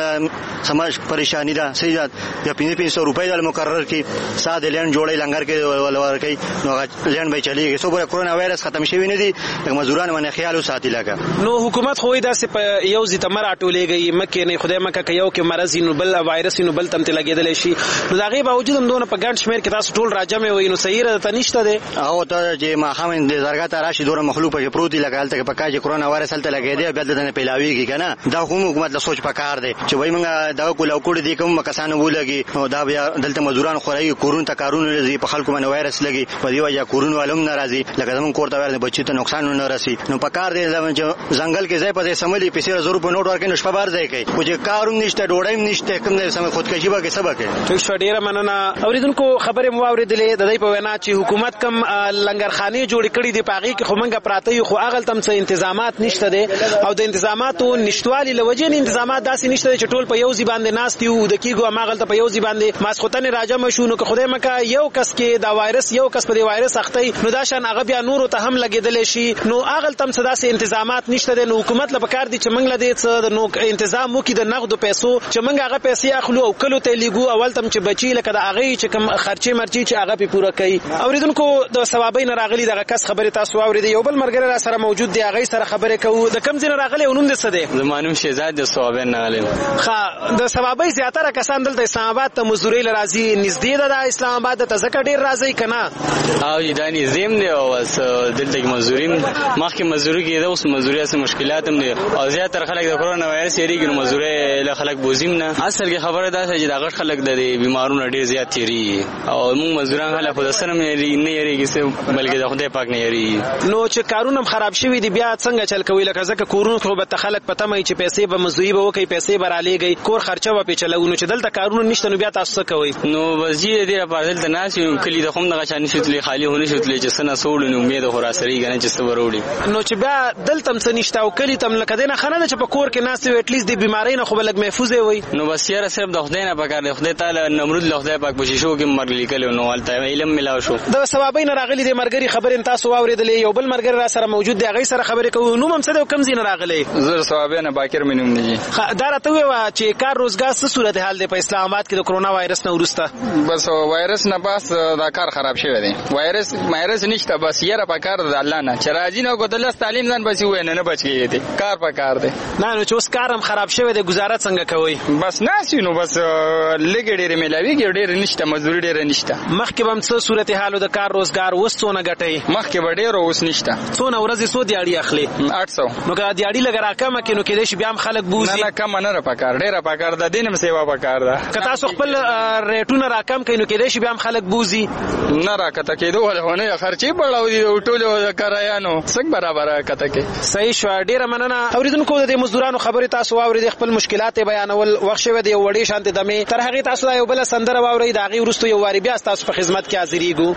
سمج پریشانی ده سیدات یا 500 روپۍ د مقرر کی ساده لین جوړي لنګر کې ولور کوي نو لین به چلیږي سو پر کرونا وایرس ختم شوی نه دي مزدورانو باندې خیال وساتي لکه نو حکومت خو دا سه یو زی تمر اټولېږي مکه نه خدای مکه کې یو کې مرض نو بل وایرس نو بل تم ته لګیدل شي نو دا غي باوجود هم دونه په ګڼ شمیر کې تاسو ټول راجم وي نو صحیح راته نشته ده او ته چې ما خامن د زرګا ته راشي دوره مخلوق په پروتي لګال ته پکا چې کرونا وایرس هلته لګیدي بل دنه پیلاویږي کنه دا حکومت له سوچ پکار دی چې وای موږ دا کولو کړی دي کوم کسانو ولګي نو دا بیا دلته مزدوران خوري کورون ته کارونه لري په خلکو باندې وایرس لګي په دی وجه کورون ولوم ناراضي لکه زمون کور ته ورته بچی ته نقصان نه راسي نو پکار دی ځنګل کې ځای په ځای سملي پیسې زرو په نوټ ورکې نشپ بار ځای کوي او چې کاروم نشته ډوډۍ نشته کوم نه سم خودکشي به کې سبق ټیک شو ډیره مننه اوریدونکو خبره مو اوریدلې د دې په وینا چې حکومت کم لنګرخانه جوړ کړي دی پاغي کې خو منګه پراته یو خو اغل تم څه تنظیمات نشته دي او د تنظیماتو نشټوالي لوجې نه تنظیمات داسې نشته چې ټول په یو ځی باندې ناس دی او د کیګو ماغل ته په یو ځی باندې ماسختن راجم شو نو که خدای مکه یو کس کې دا وایرس یو کس په دی وایرس اخته نو دا شان هغه بیا نور ته هم لګیدل شي نو اغل تم څه داسې تنظیمات نشته دي نو حکومت له پکار دي چې منګ له دې څه نو تنظیم وکي د نقد پیسو چې منګ هغه پیسې اخلو او کلو ته لګو اول تم چې بچی لکه د هغه چې کم خرچه مرچی چې هغه په پوره کوي اوریدونکو د ثوابین راغلي دغه کس خبره تاسو اوریدي یو بل مرګره را سره موجود دی هغه سره خبره کوو د کم ځین راغلي او نوم دې څه دی زمانم شهزاد د ثوابین راغلي ښه د ثوابای زیاتره کسان دلته اسلام آباد ته مزدوري لرازي نږدې ده د اسلام آباد ته ځکه ډیر راځي کنه او دا نظام دی او دلته مزدوري مخکې مزدوري کې د اوس مزدوري سره مشکلات هم دي او زیاتره خلک د کرونا کرونا وایرس یریږي نو مزدوري له خلک بوزیم نه. اصل کې خبره ده چې دا غټ خلک د بیمارونو ډیر زیات تیری او موږ مزدوران خلک خود سره نه یریږي بلکې د خدای پاک نه یریږي. نو چې کارونه خراب شوي دي بیا څنګه چل کوي؟ لکه ځکه کورونو خو به خلک پته مې چې پیسې به مزدوري به وکي، پیسې به را لېږي، کور خرچه به چلوي. نو چې دلته کارونه نشته نو بیا تاسو څه کوي؟ نو وزیر دې په دلته ناس یو کلی د کوم دغه چانه شتلې خالی هونه شتلې چې سنا سوړ نو امید خو را سري غنه چې ستوروړي. نو چې بیا دلته څه نشته او کلی تم لکه دینه خنه چې په کور کې ناس وي اټلیست د بیماری نه خو بلګ محفوظ وي. نو بس یاره صرف د خدای نه پکار دی، خدای تعالی نمرود له خدای پاک بشیشو کې مرګ لیکل نو ولته علم ملاو شو. د سببین راغلي د مرګري خبر تاسو واوریدلې، یو بل مرګر را سره موجود دی، هغه سره خبرې کوو. نو هم څه د کم زین راغلي؟ زر ثوابین باکر مینوم دی. دا راته وای چې کار روزګار څه صورت حال دی په اسلام آباد کې د کرونا وایرس نه ورسته؟ بس وایرس نه بس دا کار خراب شوی دی. وایرس نشته، بس یاره پکار د الله نه چې راځي نو ګدل تعلیم ځان بچي وای نه بچي دی، کار پکار دی. نه نو چې اوس کارم خراب شوی دی، گزاره څنګه کوي؟ بس ناسي نو بس لګ ډېر ملاویږي، ډېر نشته، مزدوري ډېر نشته. مخکې به څه صورت حال د کار روزګار وسونه غټي؟ مخکې به ډېر اوس نشته. څونه ورځې سو دیاړي اخلي؟ 800. نو که دیاړي لګ راکمه کې نو کې دې بیا هم خلک بوزي. نه کم نه پکار، ډېر پکار د دینم سیوا پکار ده. که تاسو خپل ریټونه راکم کین نو کې دې بیا هم خلک بوزي. نه راکته کېدو ولونه خرچې بړاو دي ټولو کرایانو څنګه برابر کته کې. صحیح شو، ډېر مننه. اوریدونکو د مزدورانو خبره تاسو واورید، خپل مشکلات بیانول وخت شوه دی وړي شانته دمه تر هغه تاسو یو بل سندره واورید، هغه ورستو یو واری بیا تاسو په خدمت کې حاضرېګو.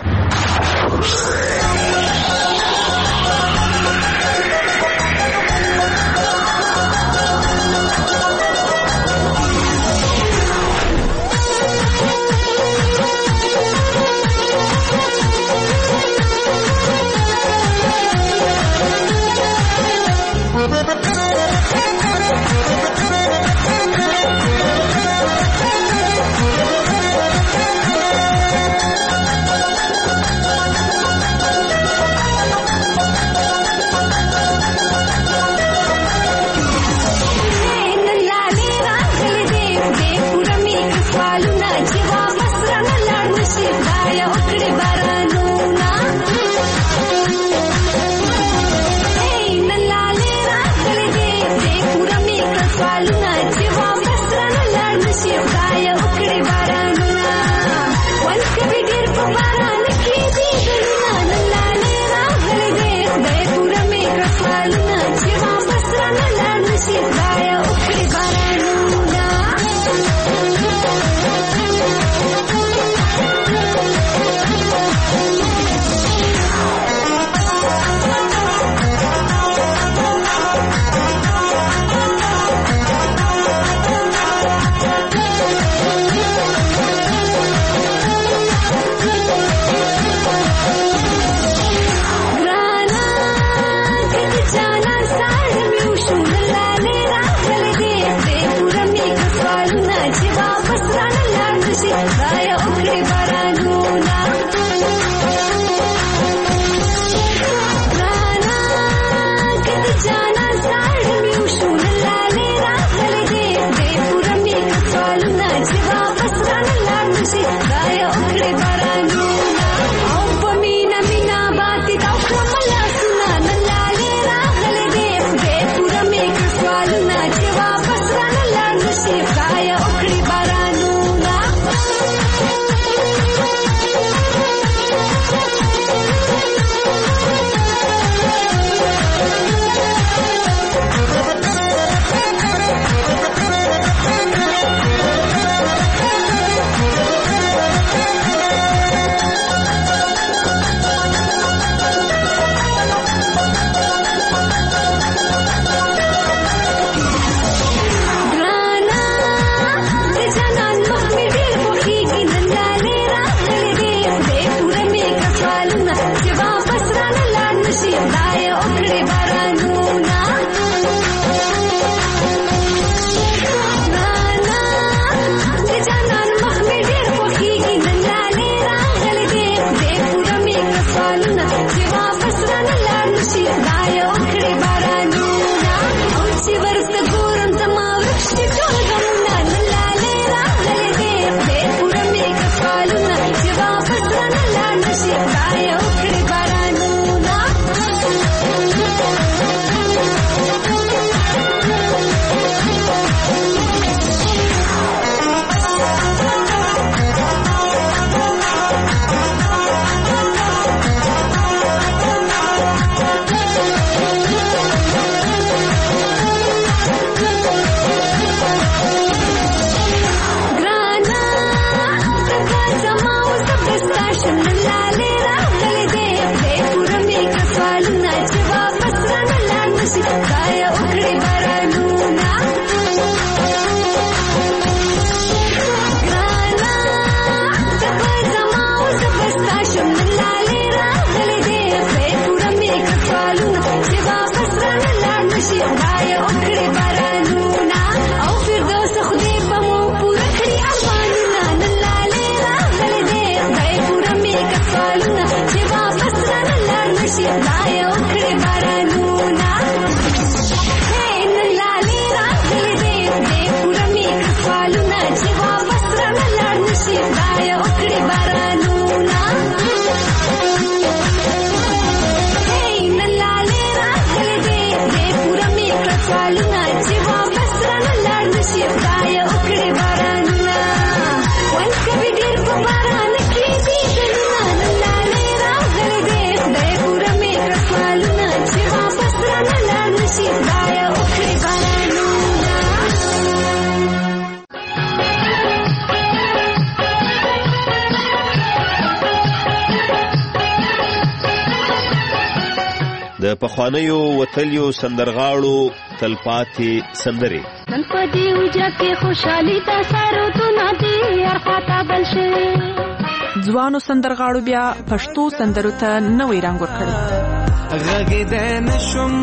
پخوانیو وتلیو سندرغاړو تلپاتې سندرې نن په دې وجه کې خوشحالي تا سره تو نه دی ارخاته بل شي ځوانو سندرغاړو بیا پښتو سندرو ته نوې رنګ ورکړ غږېدی نشم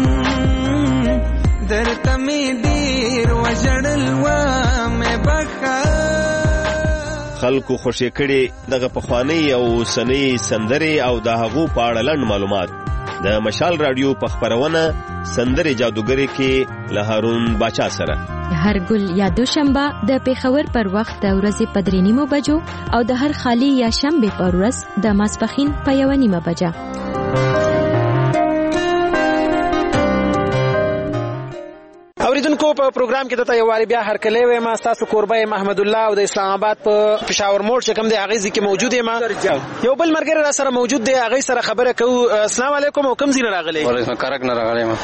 درته مې ډېر وژړل ومې بخښه خلکو خوشې کړي دغه پخوانۍ او اوسنۍ سندرې او د هغو په اړه لنډ معلومات د مشال رادیو په خپرونه سندرې جادوګرې کې له هارون باچا سره هر ګل یا دوشنبه د پیښور پر وخت د ورځې په 3:30 بجو او د هر خالی یا شنبه پر ورځ د ماسپښین په 1:30 بجه. اوریدونکو په پروګرام کې دته یو واری بیا هرکلی وایم تاسو کوربه محمد الله او د اسلام آباد په پېښور موړ چې کوم دی هغه ځکه موجود یم یو بل مرګره را سره موجود دی هغه سره خبره کوو. السلام علیکم او کوم ځای راغلی؟ وعلیکم کرک نه راغلی ما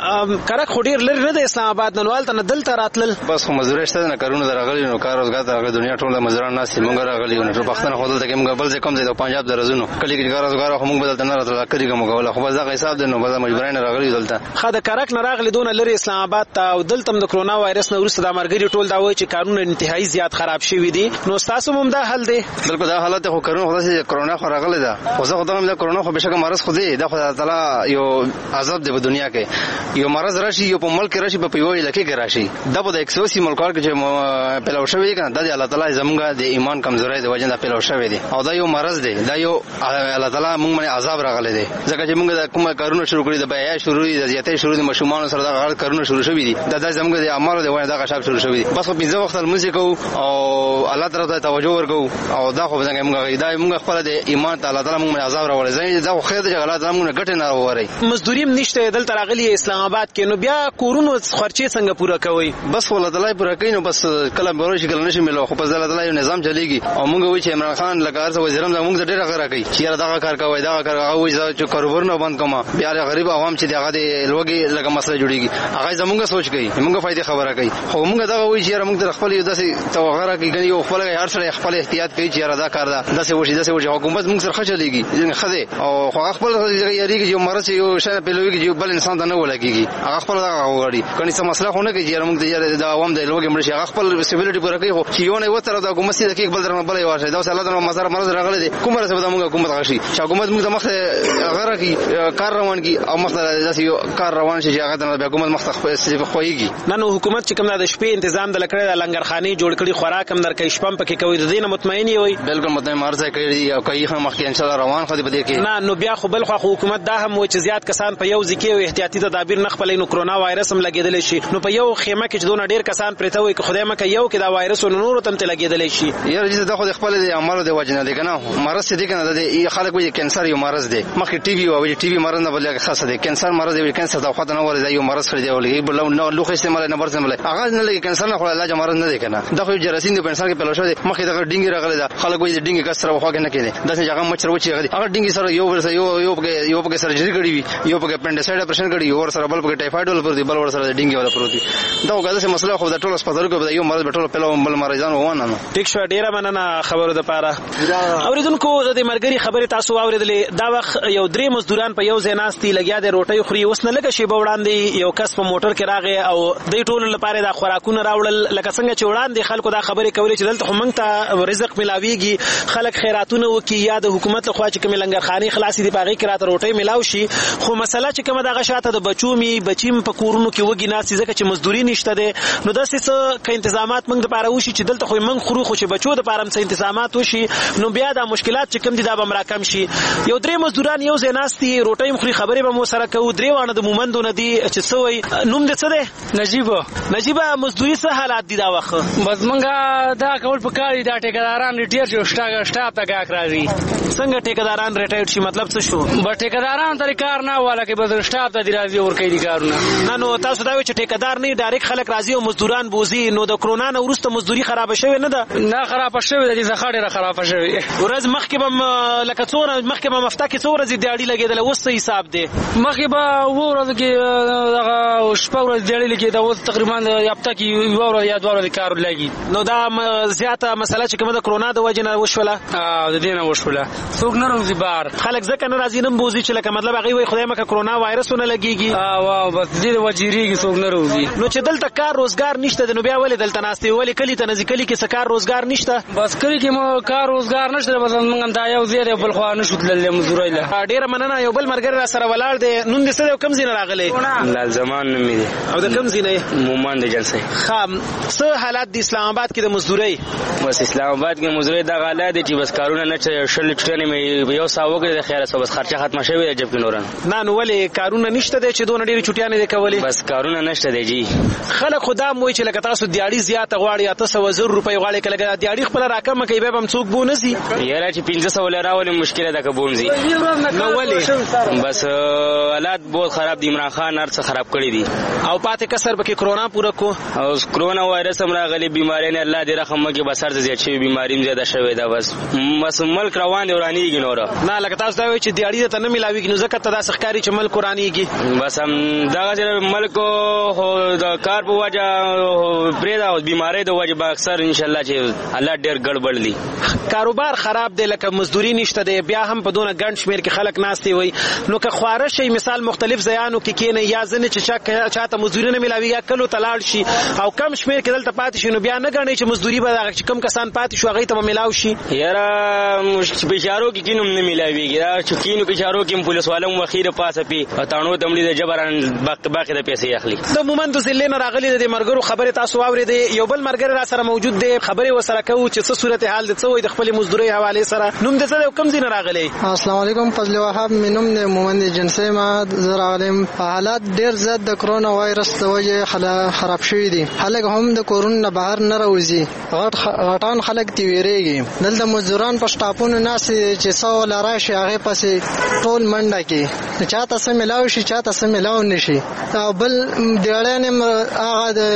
کرک خو ډیر لري نه د اسلام آباد ننوال ته دلته راتلل بس خو مزدور شته نه کارونه راغلی نو کار روزګار ته دنیا ټول مزدوران ناس مونږ راغلی نو ټول پښتنه خو دلته کوم بل ځای کوم ځای د پنجاب درزونو کلی کې کار روزګار خو مونږ بدلته نه راتل کړی کوم غوله خو بس دا حساب دی نو بس مجبورین راغلی دلته خا د کرک نه راغلی دون لري اسلام آباد ته او دلته د کرونا وایرس نه ورسره د مرګري ټول دا وایي چې قانون انتهایی زیات خراب شوی دی نو تاسو هم دا حل دی بالکل دا حالت خو کرونا خو چې کرونا خو راغلی دا خو زه خدای مې کرونا خو بشک مرض خو دی دا خدای تعالی یو عذاب دی په دنیا کې یو مرض راشي یو په ملک راشي په یو علاقې کې راشي دا په 180 ملکوار کې چې پهلو شوی کنه د الله تعالی زمونږ د ایمان کمزوري دی وجه دا پهلو شوی دی او دا یو مرض دی دا یو الله تعالی موږ باندې عذاب راغلی دی ځکه چې موږ د کوم کارونه شروع کړی د بیا شروع دي د زیاتې شروع د مشومان سره دا غلط کارونه شروع شوی دي دا زمونږ د اعمالو دی دا غشاب شروع شوی بس په 15 وخت الموزیک او الله تعالی ته توجه ورکو او دا خو څنګه موږ دا موږ خپل د ایمان تعالی تعالی موږ عذاب راوړل زین دا خو خیر دی غلط موږ ګټه نه راوړی مزدوري نشته دلته راغلی اسلام آباد کې نو بیا کورونو خرچې څنګه پوره کوي بس الله تعالی پوره کوي نو بس کله به شي کله نشي ملو خو په الله تعالی نظام چلیږي او موږ وی چې عمران خان لکه څه وزیرم موږ ډېر غره کوي چې دا کار کوي دا کار کوي چې کاروبار نه بند کوم بیا غریب عوام چې دغه د لوګي لکه مسله جوړیږي هغه زموږ سوچ کوي موږ فائدې خبره کوي خو موږ دا وی چې موږ د خپل یو داسې توغره کې یو خپل هر سره خپل احتیاط کوي چې دا کار دا داسې وشي حکومت موږ سره خچلېږي خدای او خپل یاري کې یو مرز یو شنه په لوګي چې بل انسان ته نه ولګيږي هغه خپل دا غوړي کني څه مسله خو نه کوي چې موږ د عوام د لوګي مرشي هغه خپل سیویلټي پوره کوي خو چې یو نه وتر د حکومت سره کې بل درنه بل یو شي دا الله تعالی مزار مرز راغلي دي کومه سره موږ حکومت غشي چې حکومت موږ د مخ غره کې کار روان کی او مخ داسې یو کار روان شي چې هغه د حکومت مخ خوېږي نن حکومت چې کوم د شپې تنظیم د لکړې د لنګرخاني جوړ کړي خوراک هم درکې شپم پکې کوي د دینه مطمئن وي بالکل مطمئن مرزه کوي او کوي هم مخکې ان شاء الله روان خو دې بده کې نه نو بیا خو بل خو حکومت دا هم و چې زیات کسان په یو ځکه او احتیاطي تدابیر نه خپلې نو کرونا وایرس هم لګیدل شي نو په یو خیمه کې چې دونه ډیر کسان پرته وي خدای مکه یو کې دا وایرس نور تم ته لګیدل شي یاره چې دا خو خپل د اعمالو د وجنه دی کنه مرز دې کنه د خلک وایي کینسر یو مرز دی مخکې ټي وي او ټي وي مرز نه بلګه خاصه دی کینسر مرز دی کینسر دا خو نه ورته یو مرز خري دی ولګي بل نو لوخ استعمال نه برسم له هغه نه لګي کینسر نه خو علاج مرز نه دی کنه دا خو جراثیم د انسان کې پلو شو دی مخکې دا ډینګي راغلی دا خلک وایي ډینګي کسره وخواګه نه کېده دا څنګه هغه مچر وچی غلي هغه ډینګي سره یو په سرجری کړی وي یو په اپنډیسایډ اپریشن کړی اور سره بل په ټایفاید ول پر دی بل ور سره ډینګي ولا پروتي دا وګړه څه مسله خو د ټول هسپتال کې یو مرز به ټول په بل مریضان وونه نو ټیک شو ډیره مننه خبرو د پاره اوریدونکو د مرګري خبره تاسو اوریدلې دا وخت یو درې مزدوران په یو ځای ناستي لګیا دي روټي خوري اوس نه لګه شی به وړاندې یو کس په موټر کې راغی او د ټول لپاره دا خوراکونه راوړل لکه څنګه چې وړاندې خلکو دا خبره کوي چې دلته موږ ته رزق ملاويږي خلک خیراتونه وکي یا د حکومت له خوا چې کوم لنګرخاني خلاصي دی باغی کراته روټي ملاو شي خو مسله چې کومه دغه شاته د بچومي بچیم په کورونو کې وګی ناس ځکه چې مزدوري نشته ده نو داسې څه تنظیمات موږ د پاره وشي چې دلته خو موږ خورو خو چې بچو د پاره څه تنظیمات وشي نو بیا دا مشکلات چې کوم دي دا به مراکم شي یو درې مزدوران یو زیناستي روټي مخري خبره به مو سره کوو درې وانه د مومندو نه دي چې سوې نوم دې څه ده نجيبه مزدوري څه حالات دي دا وخت بس مونږه دا کول په کاری دا ټیکداران ریټیر شو شټاپ ته غاک راځي څنګه ټیکداران ریټایرډ شي مطلب څه شو به ټیکداران تر کار نه والا کې بس شټاپ ته دی راځي ور کوي کارونه نه نو تاسو دا چې ټیکدار نه ډایرکټ خلک راځي او مزدوران بوزي نو د کرونا نه ورسته مزدوري خراب شوی نه ده نه خراب شوی د دې زخاړه خراب شوی ورځ مخکې به لکه څوره مخکې به مفتا کې څوره زی دیاړي لګیدل اوس څه حساب دی مخکې به ورځ کې دغه شپه ورځ دیاړي کې دا اوس تقریبا هفته کې یو ورځ یا دوه ورځې کار لګي. نو دا زیاته مسله چې کومه د کرونا د وجې نه وشوله د دې نه وشوله څوک نه راځي بار خلک ځکه نه راځي نن بوزي چې لکه مطلب هغه وي خدای مکه کرونا وایرس نه لګيږي. واو بس دې وجيريږي څوک نه راځي. نو چې دلته کار روزګار نشته نو بیا ولې دلته ناشته ولې کلی ته نزي کلی کې سکار روزګار نشته بس کلی کې مو کار روزګار نشته بس موږ دا یو زیاده بل خو نه شو تللې مزدوري له ډیره مننه. یو بل مرګر را سره ولاړ دی نن د څه کم زین راغلی لال زمان مې دي او د کم زینې مومن د جلسه خام څه حالات د اسلام آباد کې د مزدوري بس اسلام آباد کې مزدوري د غاله دي چې بس کارونه نه شل چټنه مې یو ساوګه د خیره سو بس خرچه ختمه شوی د جب کې نورن نه نو ولې کارونه نشته دي چې دوه ډیره چټیانه دي کولې بس کارونه نشته دي جی خلک خدا موي چې لکه تاسو دیاړي زیات غواړي 800 روپۍ غواړي کله دیاړي خپل راکمه کوي به هم څوک بو نسی یاره چې 500 لراول مشکله ده کبونځي نو ولې بس حالات बहुत خراب دي. عمران خان هر څه خراب کړی دي او پاتې کسر به کې کرونا پوره کو او کرونا وایرس هم راغلي بیماری نه الله دې رحم وکړي بس هر څه زیات شي بیماری زیاده شوی دا بس ملک روان دی ورانیږي نور نه لکه تاسو دا وایي چې دیاړي ته نه ملاويږي نو ځکه ته دا سخکاری چې ملک ورانیږي بس هم دا چې ملک د کار په وجه پرېدا او بیماری د وجه به اکثر ان شاء الله چې الله ډېر ګډوډ دي کاروبار خراب دی لکه مزدوري نشته دی بیا هم په دونه ګڼ شمیر کې خلک ناشتي وي نو که خواره شي مثال مختلف ځایانو کې کینه یا ځنه چې چاته مزدوري نه ملاوي یا کلو تلاړ شي او کم شمیر کې دلته پاتې شي نو بیا نه غني چې مزدوري به چې کم کسان پاتې شو هغه ته ملاوي شي یاره بشارو کې کینم نه ملاويږي دا چې کینو بشارو کې پولیس والو مخیره پاسه پی پټانو تمړي د جبران باقي د پیسې اخلي د مومند زلې نه راغلي د مرګرو خبره تاسو واورېدې یو بل مرګر را سره موجود دی خبره وسره کوي چې څه صورت حال د څه وي د خپل مزدوري حواله سره نوم د څه کم زین راغلي. السلام علیکم فضل وهاب منوم د مومند جنسي ما زراغلم حالات ډیر زیات د کرونا وایرس د وجه خراب شوی دي خلک هم د کرونا بهر نه راوځي غټان خلک دی ویریږي دلته مزدوران په شټاپونو ناس چې څو لارای شي هغه پسې ټول منډه کې چاته سم ملاوي شي چاته سم ملاو نشي او بل دیړانه هغه د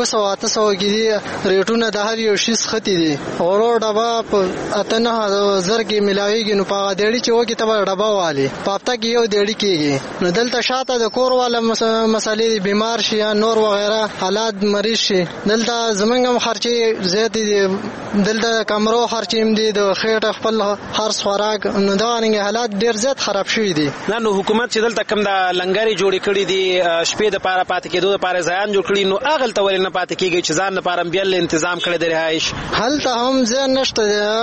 200 کې ریټونه د هر یو شي ختی دي اورو ډبا په اتنه زر کې ملاويږي نو په دیړي چې وګي ته ډبا والی پاپتا کې یو دیړي کېږي نو دلته شاته د کور والا مسالې بیمار شي یا نور وغیرہ حالات مریض شي دلته زمونږ خرچي زیات دي دلته کمرو خرچیم دي د خېټه خپل خرڅ خوراک نو دا نه حالات ډیر زیات خراب شوي دي. نو حکومت چې دلته کم د لنګاري جوړې کړې دي شپې د پاره پاتې کېدو د پاره ځان جوړ کړی نو اغل ته ولې نه پاتې کېږي چې ځان لپاره بیا تنظیم کړی دی رهایش هلته هم ځان نشته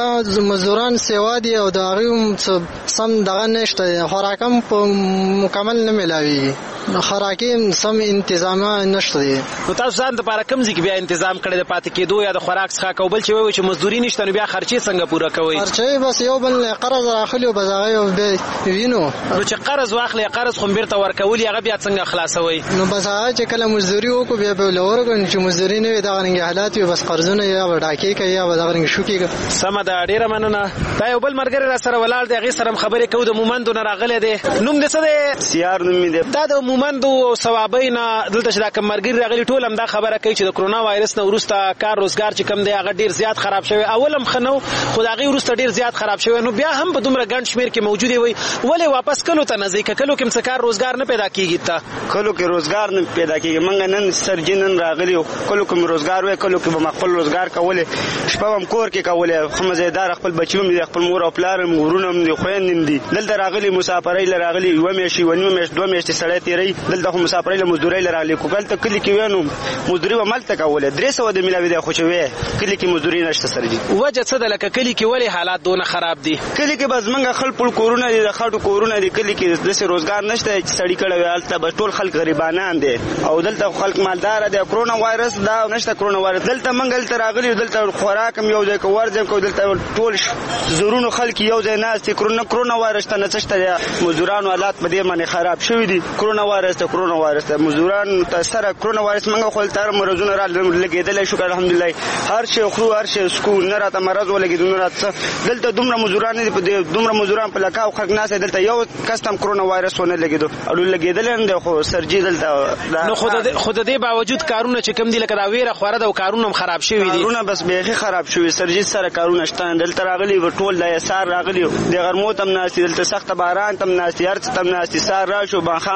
مزدوران سیوا دي او دا غوم سم دغه نشته خوراکم په مکمل نه ملاوي خوراکي سم تنظیم نشته نو تاسو ځان لپاره کم ځکه بیا تنظیم کړی د پاتې کېدو یا د خوراک څخه کوبل چې وایي چې مزدوري نشته نو بیا خرچي څنګه پوره کوي خرچي بس یو بل قرض راخلی او بزاغي او به وینو نو چې قرض واخلي قرض خو بیرته ورکول هغه بیا څنګه خلاصوي نو بس هغه چې کله مزدوري وکړو بیا به لورګن چې مزدوري نه وي دا غنګ حالات وي بس قرضونه یا وډاکي کوي یا غنګ شو کیږي سم دا ډیره مننه دا یو بل مرګره را سره ولاړ دی هغه سره خبرې کوو د مومندو نه راغله دی نوم دې څه دی سیار نوم دی دا د مومندو ثوابینا دلته چې دا کم مرګر راغلی ټول هم دا خبره کوي چې د کرونا وایرس نه ورسته کار روزګار چې کم دی هغه ډیر زیات خراب شوی اولم خنو خدای ورسته ډیر زیات خراب شوی نو بیا هم په دومره ګڼ شمیر کې موجود وي ولې واپس کلو ته نزدیک کلو کې څه کار روزګار نه پیدا کیږي تا کلو کې روزګار نه پیدا کیږي منګ نن سرجنن راغلی کلو کې روزګار وای کلو کې به خپل روزګار کوله شپه هم کور کې کوله خمزیدار خپل بچو مې خپل مور او پلار مورونه مې خويندې دي دلته راغلی مسافرای راغلی یو میشي ونیو میش دوه میشتي سړی تیری دلته مسافرای له مزدوري راغلی کوګل ته کلی کې وینو مزدوري عمل ته کوله 300 د ملاوي د خوشوي کلی کې مزدوري نشته سرجي وجه څه د لکه کلی کې ولی حالات دونه خراب دي کلی کې بس منګه خپل کورونه دي د خاطو کورونه دي کلی کې د روزګار نشته سړی کړه ویالته به ټول خلک غریبانان دي او دلته خلک مالدار دي کرونا وایرس دا نشته کرونا وایرس دلته منګل ته راغلی دلته خوراک هم یو ځای کو ورځم کو دلته ټول زورونو خلک یو ځای ناس دي کرونا وایرس ته نشته مزدورانو حالات په دې باندې خراب شوی دي کرونا وایرس ته مزدوران ته سره کرونا وایرس منګه خپل تر مرزونه را لګیدل شکر الحمدلله هر شي خو هر شي سکون نه راته مرز ولګیدل نه راته دلته دومره مزدوران دي په دومره مزدوران په لکاو خلک ناس دلته یو کستم کرونا وایرس ونه لګیدو اړو لګیدل نه خو سرجی دلته نو خود دې باوجود کارونه چې کم دي لکه دا ویره خوره د کارونه خراب شوی دي کارونه بس بیخي خراب شوی سرجی سره کارونه شته دلته راغلی ټول د سار راغلی د غرمو تم ناس دلته سخت باران تم ناس هر تم ناس سار را شو با خامزو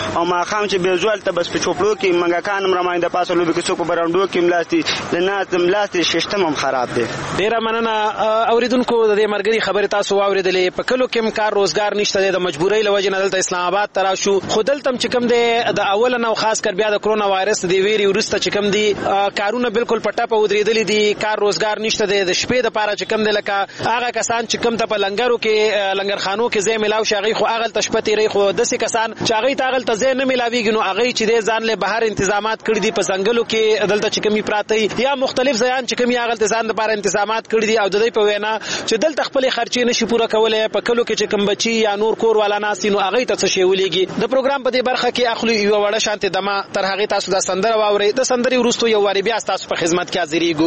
او ما خام چې بيزوال ته بس په چوپړو کې منګکان مرمای د پاسه لوبي کې څوک برانډو کې ملاستي لنات ملاستي سیستم هم خراب دی. ډیره مننه اوریدونکو د دې مرګري خبره تاسو واوریدلې. په کلو کې کار روزګار نشته د مجبورۍ لوجه نه دلته اسلام آباد ترا شو خودل تم چې کوم دی د اول نه خاص کر بیا د کرونا وایرس دی ویری ورسته چې کوم دی کارونه بالکل پټه په ودرېدلې دي. کار روزګار نشته د شپې د پاره چې کوم دی لکه هغه کسان چې کوم ته په لنګرو کې لنګرخانو کې ځای ملاو شاغي خو اغل تشپتی ری خو دسي کسان چې هغه تاغل ته ځای نه ملاويږي نو هغه چې د ځان له بهر تنظیمات کړی دي په ځنګلو کې دلته چې کومي پراته یا مختلف ځایان چې کومي هغه ځان لپاره تنظیمات کړی دي او د دې په وینا چې دلته خپل خرچې نشي پوره کولای. په کلو کې چې کوم بچي یا نور کور والا ناس نو هغه ته څه شی ولېږي. د پروګرام په دې برخه کې اخلي یو وړه شانته دمه تر هغه تاسو د سندره واوري د سندري ورستو یو واری بیا تاسو په خدمت کې حاضرېږو.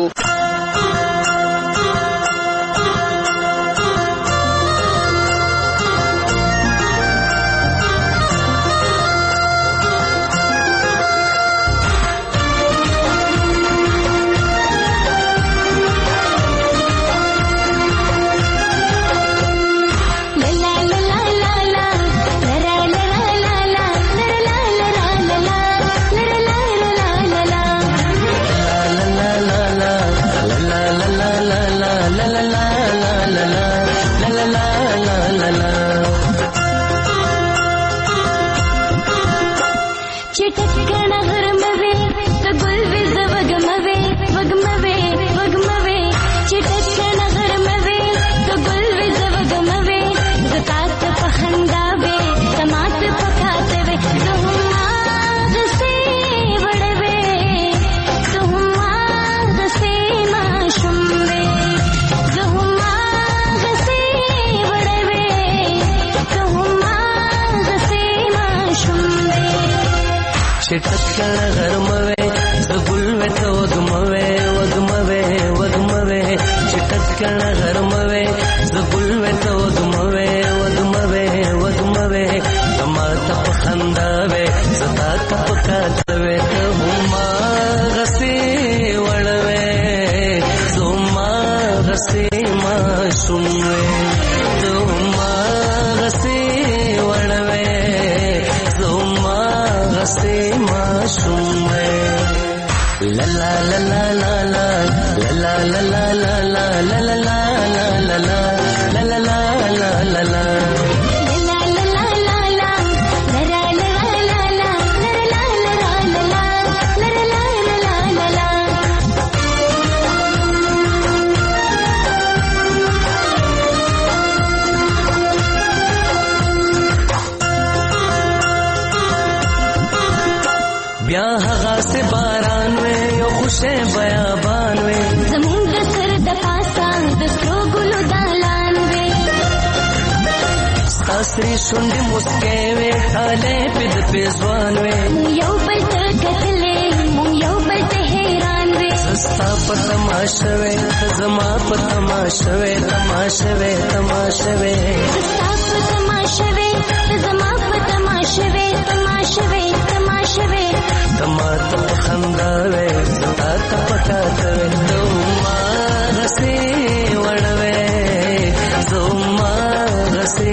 سری شونډې مسکې وې حالې پد پېزوان وې یو بل ته کتلې مون یو بل ته حیران وې سستا په تماشه وې زما په تماشه وې تماشه وې تماشه وې سستا په تماشه وې زما په تماشه وې تماشه وې تماشه وې تما ته خندا وې تا ته پټه وې دوما رسې وړوې دوما رسې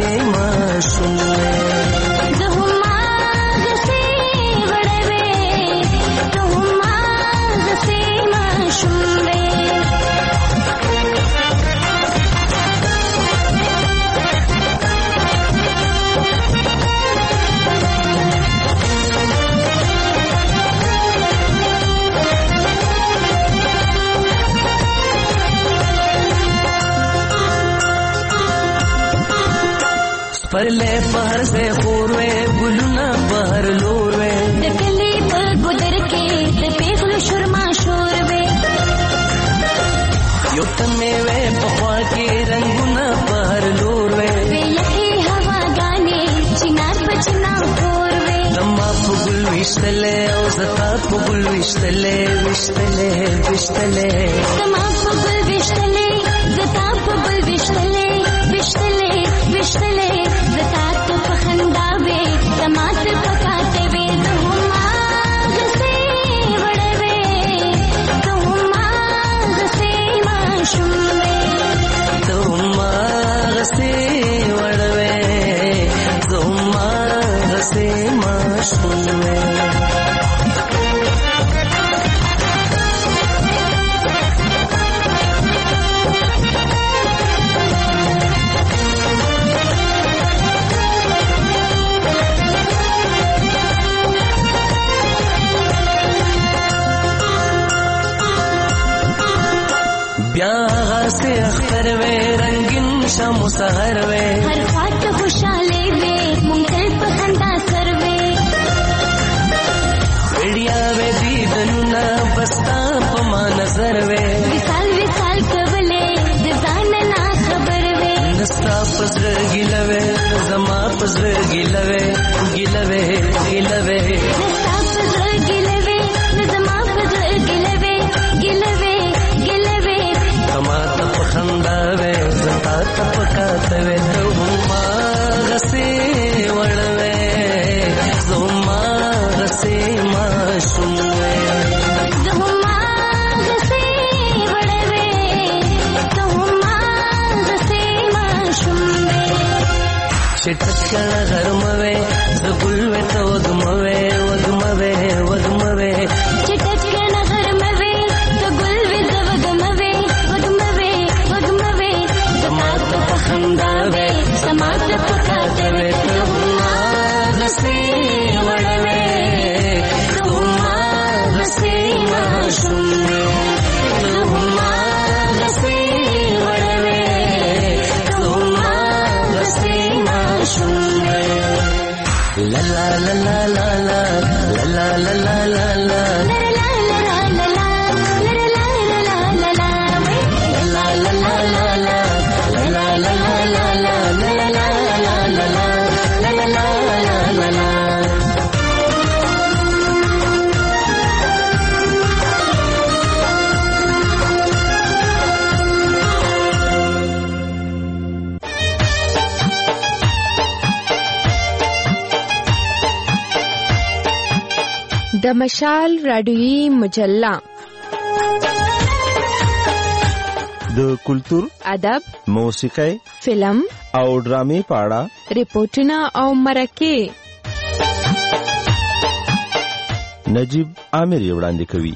परले पहर से खोरवे गुलना पहर लोरवे दकली पर गुदर के ते पेखलो शुरमा शोरवे यो तमेवे पखवा के रंगुना पहर लोरवे वे यही हवा गाने चिनार बचना खोरवे तम्मा पुगुल विश्तले ओ जता पुगुल विश्तले विश्तले विश्तले तम्मा पुगुल विश्तले जता पुगुल विश्तले विश्तले विश्तले زکات په خندا وې تمات پکاته وې دوما غسې وړوي دوما غسې ماشوم وې دوما غسې وړوي دوما غسې ماشوم بیا غاسه اختر وې رنگین شم سحر وې هر خواته خوشاله وې مونږ تل په خندا سر وې وړیا وې دیدنه بستا په ما نظر وې وصال وصال کولې د ځان نه خبر وې نستا پزړ ګلوې زما پزړ ګلوې ګلوې ګلوې نستا پزړ ګلوې زما پزړ ګلوې ګلوې ګلوې کما تپ خندا وې زتا تپ کاتوې زما غسه وړوې زما غسه ما شومې زما غسه وړوې زما غسه ما شومې چټکل غرموې زګلوې تو وګموې وګموې وګموې چټکل غرموې زګلوې زوګموې وګموې وګموې زما ته خندا وې زما ته پکاتوې زما غسه وړوې زما غسه ما شومې زما غسه وړوې زما غسه ما شومې لا لا لا لا لا لا لا لا لا لا لا د مشال رادیویي مجله د کلتور، ادب، موسیقي، فلم او ډرامې په اړه ریپورتونه او مرکې نجیب عامر وړاندې کوي.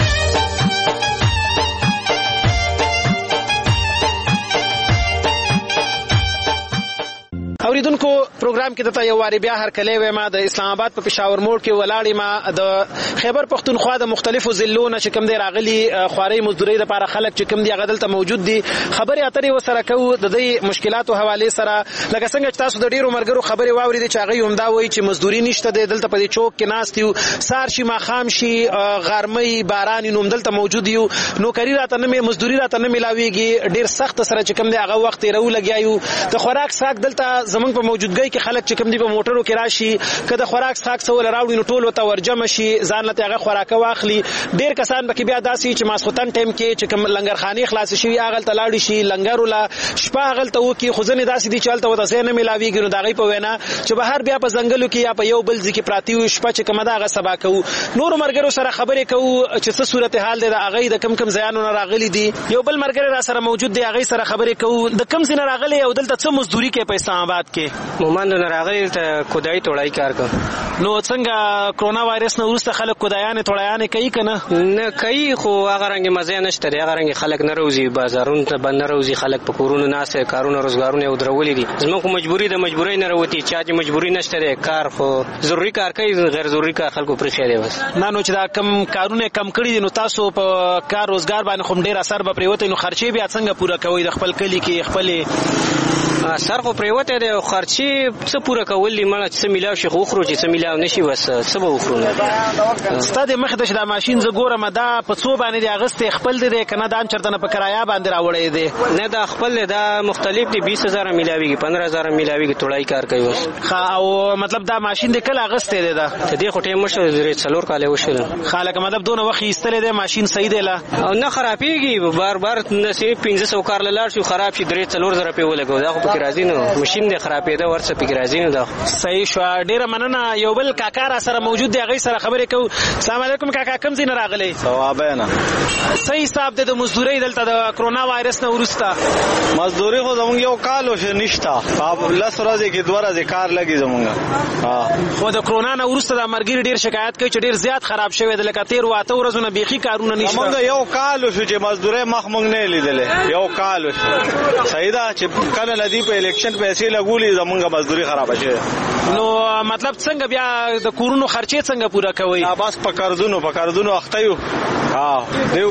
اوریدونکو پروګرام کې دته یو واری بیا هر کله وې ما د اسلام آباد په پېښور موړ کې ولاړې ما د خیبر پختونخوا د مختلفو ضلعونو چې کوم دی راغلي خواري مزدوري لپاره خلک چې کوم دی غدل ته موجود دي خبرې اترې وسره کوو د دې مشکلاتو حواله سره لکه څنګه چې تاسو د ډیرو مرګرو خبرې واوري چې هغه هم دا وایي چې مزدوري نشته د دلته په دې چوک کې ناستیو سار شي ماخام شي غرمې باران نوم دلته موجود یو نوکری راته نه مزدوري راته نه ملاويږي ډیر سخت سره چې کوم دی هغه وخت یې رو لګیایو د خوراک ساک دلته زمونږ په موجودګۍ کې خلک چې کوم دی په موټرو کې راشي کله خوراک ساک سول راوړي نو ټول وته ورجم شي ځان له هغه خوراک واخلي ډیر کسان به بیا داسي چې ماسختن ټیم کې چې کوم لنګرخانه خلاص شي هغه تلاړي شي لنګر ولا شپه هغه ته وکي خزنه داسي دي چلته وته زه نه ملاويږي نو دغه په وینا چې بهر بیا په ځنګلو کې یا په یو بل ځکه پراتی وي شپه چې کوم دغه سبا کوو نور مرګرو سره خبرې کوو چې څه صورت حال دی هغه د کم کم ځایانو راغلي دي یو بل مرګر را سره موجود دی هغه سره خبرې کوو د کم سینه راغلي او دلته څه مزدوري کې په اسلام آباد کې مومند نه راغلی ته کودای توړای کار کو نو څنګه کرونا وایرس نه ورسته خلک کودایان توړایان کوي کنه نه کوي خو هغه رنګ مزه نشته هغه رنګ خلک نه روزي بازارونو ته بند روزي خلک په کورونو ناسه کارونه روزګارونه او درولې دي زموږ مجبوری د مجبورۍ نه وروتي چې مجبوری نشته کار خو ضروري کار کوي غیر ضروري کار خلکو پرې خېره بس نه نو چې دا کم کارونه کم کړی دي نو تاسو په کار روزګار باندې خو ډیر اثر به پریوته نو خرچي بیا څنګه پوره کوي د خپل کلی کې خپل سر خو پریوته دی خرچي څه پوره کول دي مړه چې ملاو شي خو خرو چې ملاو نشي بس څه به وخورو ستاسو مخ ته دا ماشين ز ګورم دا په څو باندې دی اغست خپل دی کنه دام چرته په کرایه باندې راوړی دی نه دا خپل دا مختلف دي 20000 ملاويږي 15000 ملاويږي توړای کار کوي بس او مطلب دا ماشين د کله اغست دی دا ته دې خټه مشه درې څلور کاله وشل خالق مطلب دونه وخت ایستل دی ماشين صحیح دی لا او نه خرابېږي بار بار نسی 1500 کار لاله شو خراب شي درې څلور زره په ولګو دا خو پکې راځي نو ماشين دې خرابېده ورڅ پکې راځي نو دا صحیح شو ډیره مننه یو بل کاکا را سره موجود دی هغه سره خبرې کوو السلام علیکم کاکا کوم ځای نه راغلی ثواب نه صحیح حساب د مزدوري دلته د کرونا وایرس نه ورسته مزدوري خو زمونږ یو کال وشو نشتا په لس ورځې کې دوه ورځې کار لګي زمونږ خو د کرونا نه ورسته د مرګ ډیر شکایت کوي چې ډیر زیات خراب شوی د لکه 13 واته ورځونه بيخي کارونه نشته زمونږ یو کال وشو چې مزدوري مخ مونږ نه لیدلې یو کال وشو صحیح ده چې کله لدی په الیکشن پیسې لګولې زمونږ مزدوري خراب شي نو مطلب څنګه بیا د کورونو خرچې څنګه پوره کوي بس په قرضونو اخته یو دیو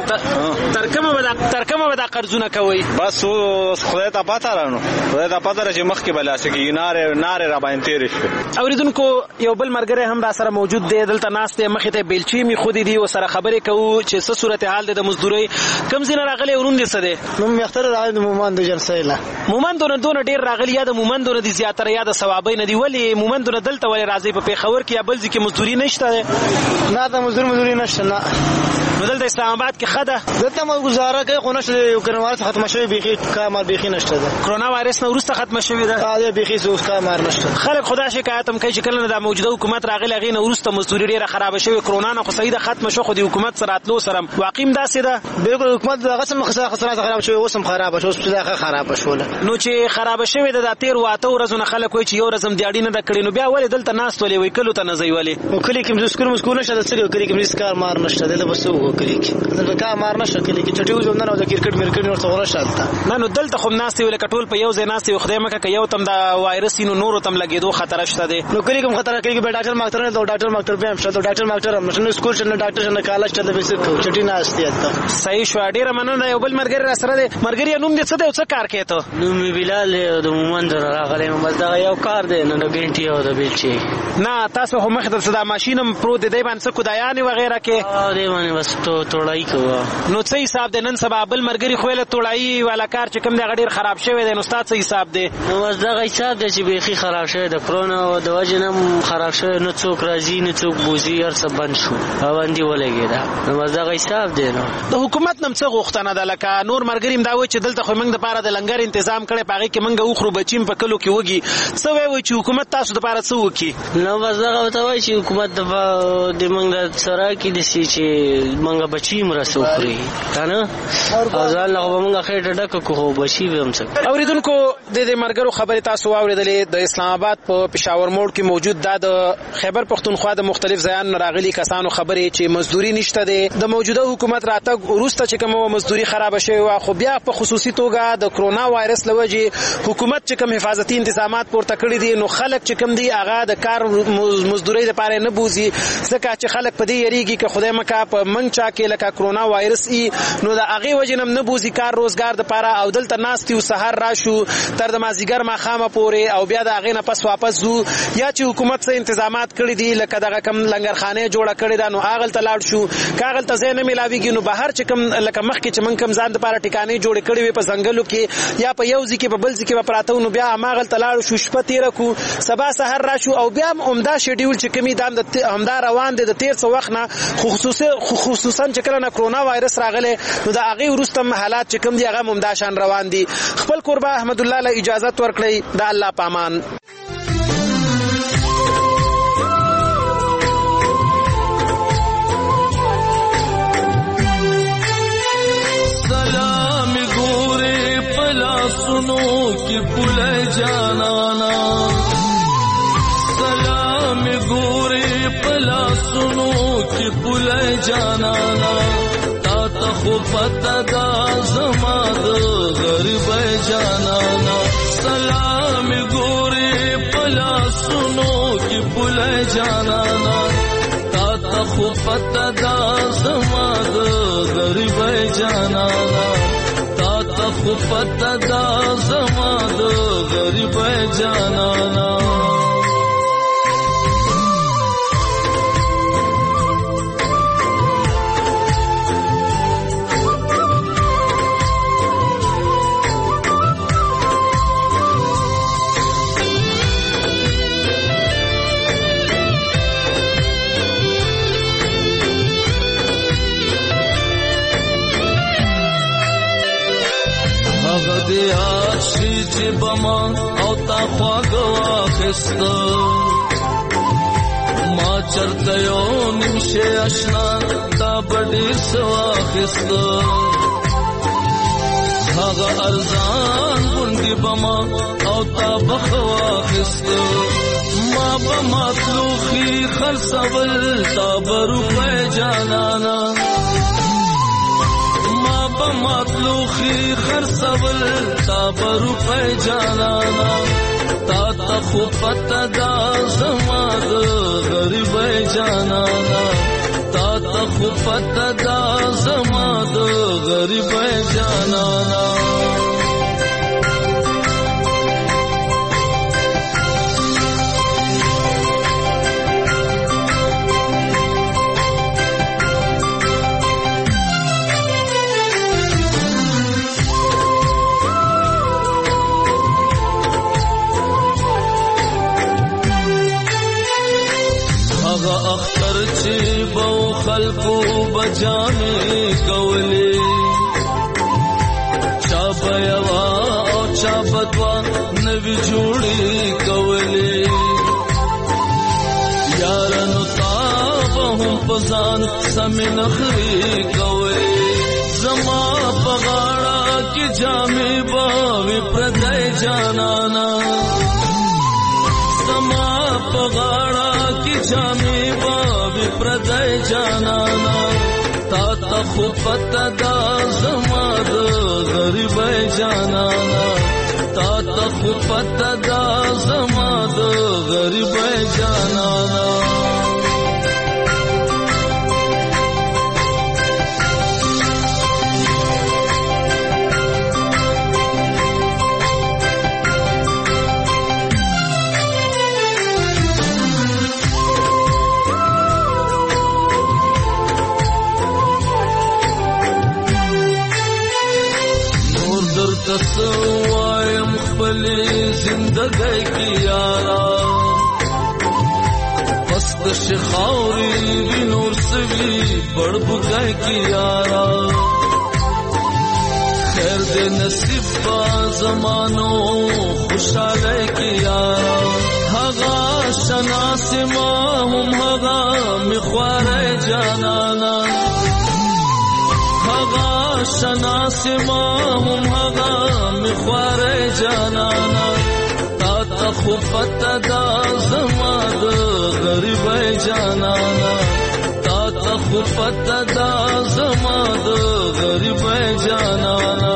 ترکمه به دا قرضونه کوي. بس خدای ته پاته رانو خدای ته پاته چې مخ کې بلاسه کې ناره را باندې تیر شي. اوریدونکو یو بل مرګره هم را سره موجود دی دلته ناست مخې ته بیلچې می خو دي او سره خبرې کوو چې څه صورت حال د مزدوري کم زین راغلي ورون دي څه دي. نو مختار راځي مومند جنسیلا مومندونه ډیر راغلي یا د مومندونه دي زیاتره یا د ثوابین دي ولی مومندونه دلته ولی راځي په پیښور کې یا بل ځکه مزدوري نشته. نه د مزدوري نشته. نه نو دلته اسلام آباد کې خده دلته مو گزاره کوي خو نشته یو کرونا ختم شوی بيخي کار بيخي نشته ده. کرونا وایرس نو ورسته ختم شوی ده. بيخي زوس کار نشته. خلک خدا شکایت هم کوي چې کله د موجوده حکومت راغلی غي نو ورسته مزدوري ډیره خراب شوی. کرونا نو خو صحیح ده ختم شو خو د حکومت سره اتلو سره واقعیم داسې ده. بالکل حکومت دغه سم خسارات خراب شوی اوسم خراب شو اوس څه خراب شول. نو چې خراب شوی د تیر واته ورځونه خلک وای چې یو ورځم دیاړي نه د کړي نو بیا ولې دلته ناس ولې وای کلو ته نه ځي ولې. نو کلی کې مسکول نشته څه کلی کې کار مار نشته دلته بس وو کلی کې دلته کار مار نشته کلی کې چټیو زم نه د کرکټ مرکټ ورته ورشاته. نه نو دلته خو ناس ویل کټول په یو ځای ناس یو خدای مکه یو تم د وایرس نو نور تم لګیدو خطر شته دي. نو کلی کوم خطر کې به ډاکټر ماکټر نه ډاکټر ماکټر به هم شته ډاکټر ماکټر هم نشته سکول شنه ډاکټر شنه کالج ته به څه چټی نه استي ته صحیح شو. ډیره مننه. یو بل مرګر را سره دي مرګري نوم دې څه دی او څه کار کوي ته؟ نوم بلال د مومند راغلی بس دا یو کار دی نه ګنټي او د بیلچې. نه تاسو هم مخ د صدا ماشینم پرو د دی باندې کودایان وغیرہ کې دی باندې بس توړای کوه. نو څه حساب دی نن سبا بل مرګري خوله توړای والا کار چې کوم دی غډیر خراب شوی دی نو استاد څه حساب دی؟ نو بس دا حساب دی چې بیخي خراب شوی د کرونا او د وجنم خراب شوی نو څوک راځي نه څوک بوزي هر څه بند شو باندې ولګی دا. نو بس دا حساب دی. نو د حکومت نم څه غوښتنه ده لکه نور مرګریم دا و چې دلته خو موږ د پاره د لنګر تنظیم کړي پاږي کې موږ وخرو بچیم په کلو کې وږي څه وایي چې حکومت تاسو د پاره څه وکي؟ نو بس دا ته وایي چې حکومت د موږ سره کې د سي چې موږ بچیم راسوخري کنه او ځان له موږ خېټه ډک کو بچي به هم څه. اوریدونکو د دې مرګرو خبره تاسو اوریدلې د اسلام آباد په پېښور موړ کې موجود د خیبر پختونخوا د مختلف ځایان راغلي کسانو خبرې چې مزدوري نشته ده. د موجوده حکومت راتګ وروسته چې کوم مزدوري خراب شوی و خو بیا په خصوصي توګه د کرونا وایرس لوجه حکومت چې کوم حفاظتي تنظیمات پورته کړی دي نو خلک چې کوم دي هغه د کار مزدوري لپاره نه بوزي ځکه چې خلک په دې یریږي چې خدای مکه په منچا کې لکه کرونا وایرس نو د هغه وجنم نه بوزي کار روزګار د لپاره او دلته ناستي او سحر راشو تر د مازیګر ما خامه پورې او بیا د هغه نه پس واپس زو یا چې حکومت څه تنظیمات کړی دي لکه دغه کم لنګرخانه جوړه کړی دا نو هغه ته لاړ شو کاغل ته زینه ملاویږي نو بهر چې کم لکه مخ کې چې من کم ځان د لپاره ټکانې جوړ کړی وي په ځنګلو کې یا په یو ځکه په بل ځکه پراته نو بیا ماغل ته لاړ شو شپه تیر کو سبا سحر راشو او بیا عمده شیډول چې کمی دام د همدا روان دي د تیر څو وخت نه خصوصا چې کله کرونا وایرس راغله نو د هغه ورستم حالات چې کم دي هغه عمده شان روان دي. خپل قربا احمد الله له اجازه ورکړي د الله پامان. सलाम गोरे पला सुनो कि पुले जाना सलाम गोरे पला सुनो कि पुले जाना ताता खो पता दा जमाद गरीब जाना सलाम गोरे पला सुनो कि पुले जाना ताता खो पता दा जमाद गरीब जाना ताता खो पता दा जमाद गरीब जाना بما او تا خواگوا خست ما چرته یو نمشه اشنا تا بڑی سوا خست هاگا ارزان بندی بما او تا بخوا خست ما بمطلوخی خرسول تا برو پی جانانا مطلوخی خرسول تا برو پی جانانا تا تا خو پتا دا زماد غریب جانانا تا تا ته خو پته دا زما د غریبۍ جانانا اختر چې بو خلقو بجامې کولې چا بيوا او چا بدوا نوی جوړې کولې یارانو تاب هم پزان سم نخري کولې زما پغاړه کې جامې باوي پردای جانانا زما پغاړه کی جامې بابي پردای جانانا تا ته خو پته دا زما د غریبۍ جانانا تا ته خو پته دا زما د غریبۍ جانانا تسوایم خپلی زندگی کی یارا پست شخاوری وی نور سوی بڑ بگئی کی یارا خیر دے نصیب با زمانو خوشحالی کی یارا هغا شناس ما هم هغا مخوار جانانا هغا شناس ما هم هغا مخوار جانانا تا تا خو پته دا زما د غریبۍ جانانا تا تا خو پته دا زما د غریبۍ جانانا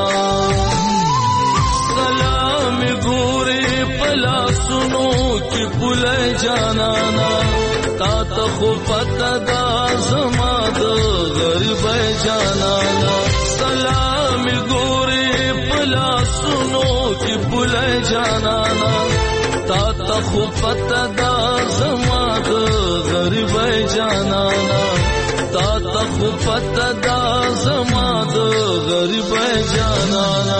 سلام ګوري پلا سنو کی بولای جانانا تا تا خو پته دا زما د غریبۍ جانانا سلام ګوري پلا سنو کی بولای جانانا تا تا خو پته دا زما د غریبۍ جانانا تا تا خو پته دا زما د غریبۍ جانانا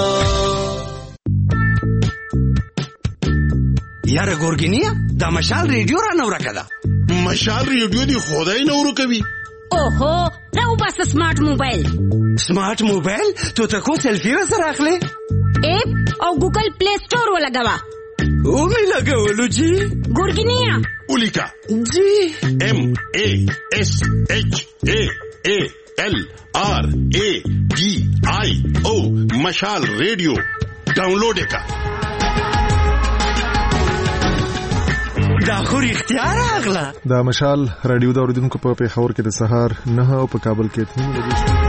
یاره ګورګینیا دا مشال ریډیو را نو راکړه مشال ریډیو دی خدای نو ورکوي اوهو راو بس سمارټ موبایل تو ته کو سیلفي سره اخلي اپ او ګوګل پلی سٹور ولګوا او می لګولو جی ګورګینیا ولیکا جی ام ا اس اچ ا ال ار ا ډي اي او مشال ریډیو ډاونلوډ کا دا خو اختیار اغلا دا مشال رادیو د اوریدونکو په پیښور کې د سهار 9 او په کابل کې 3 بجې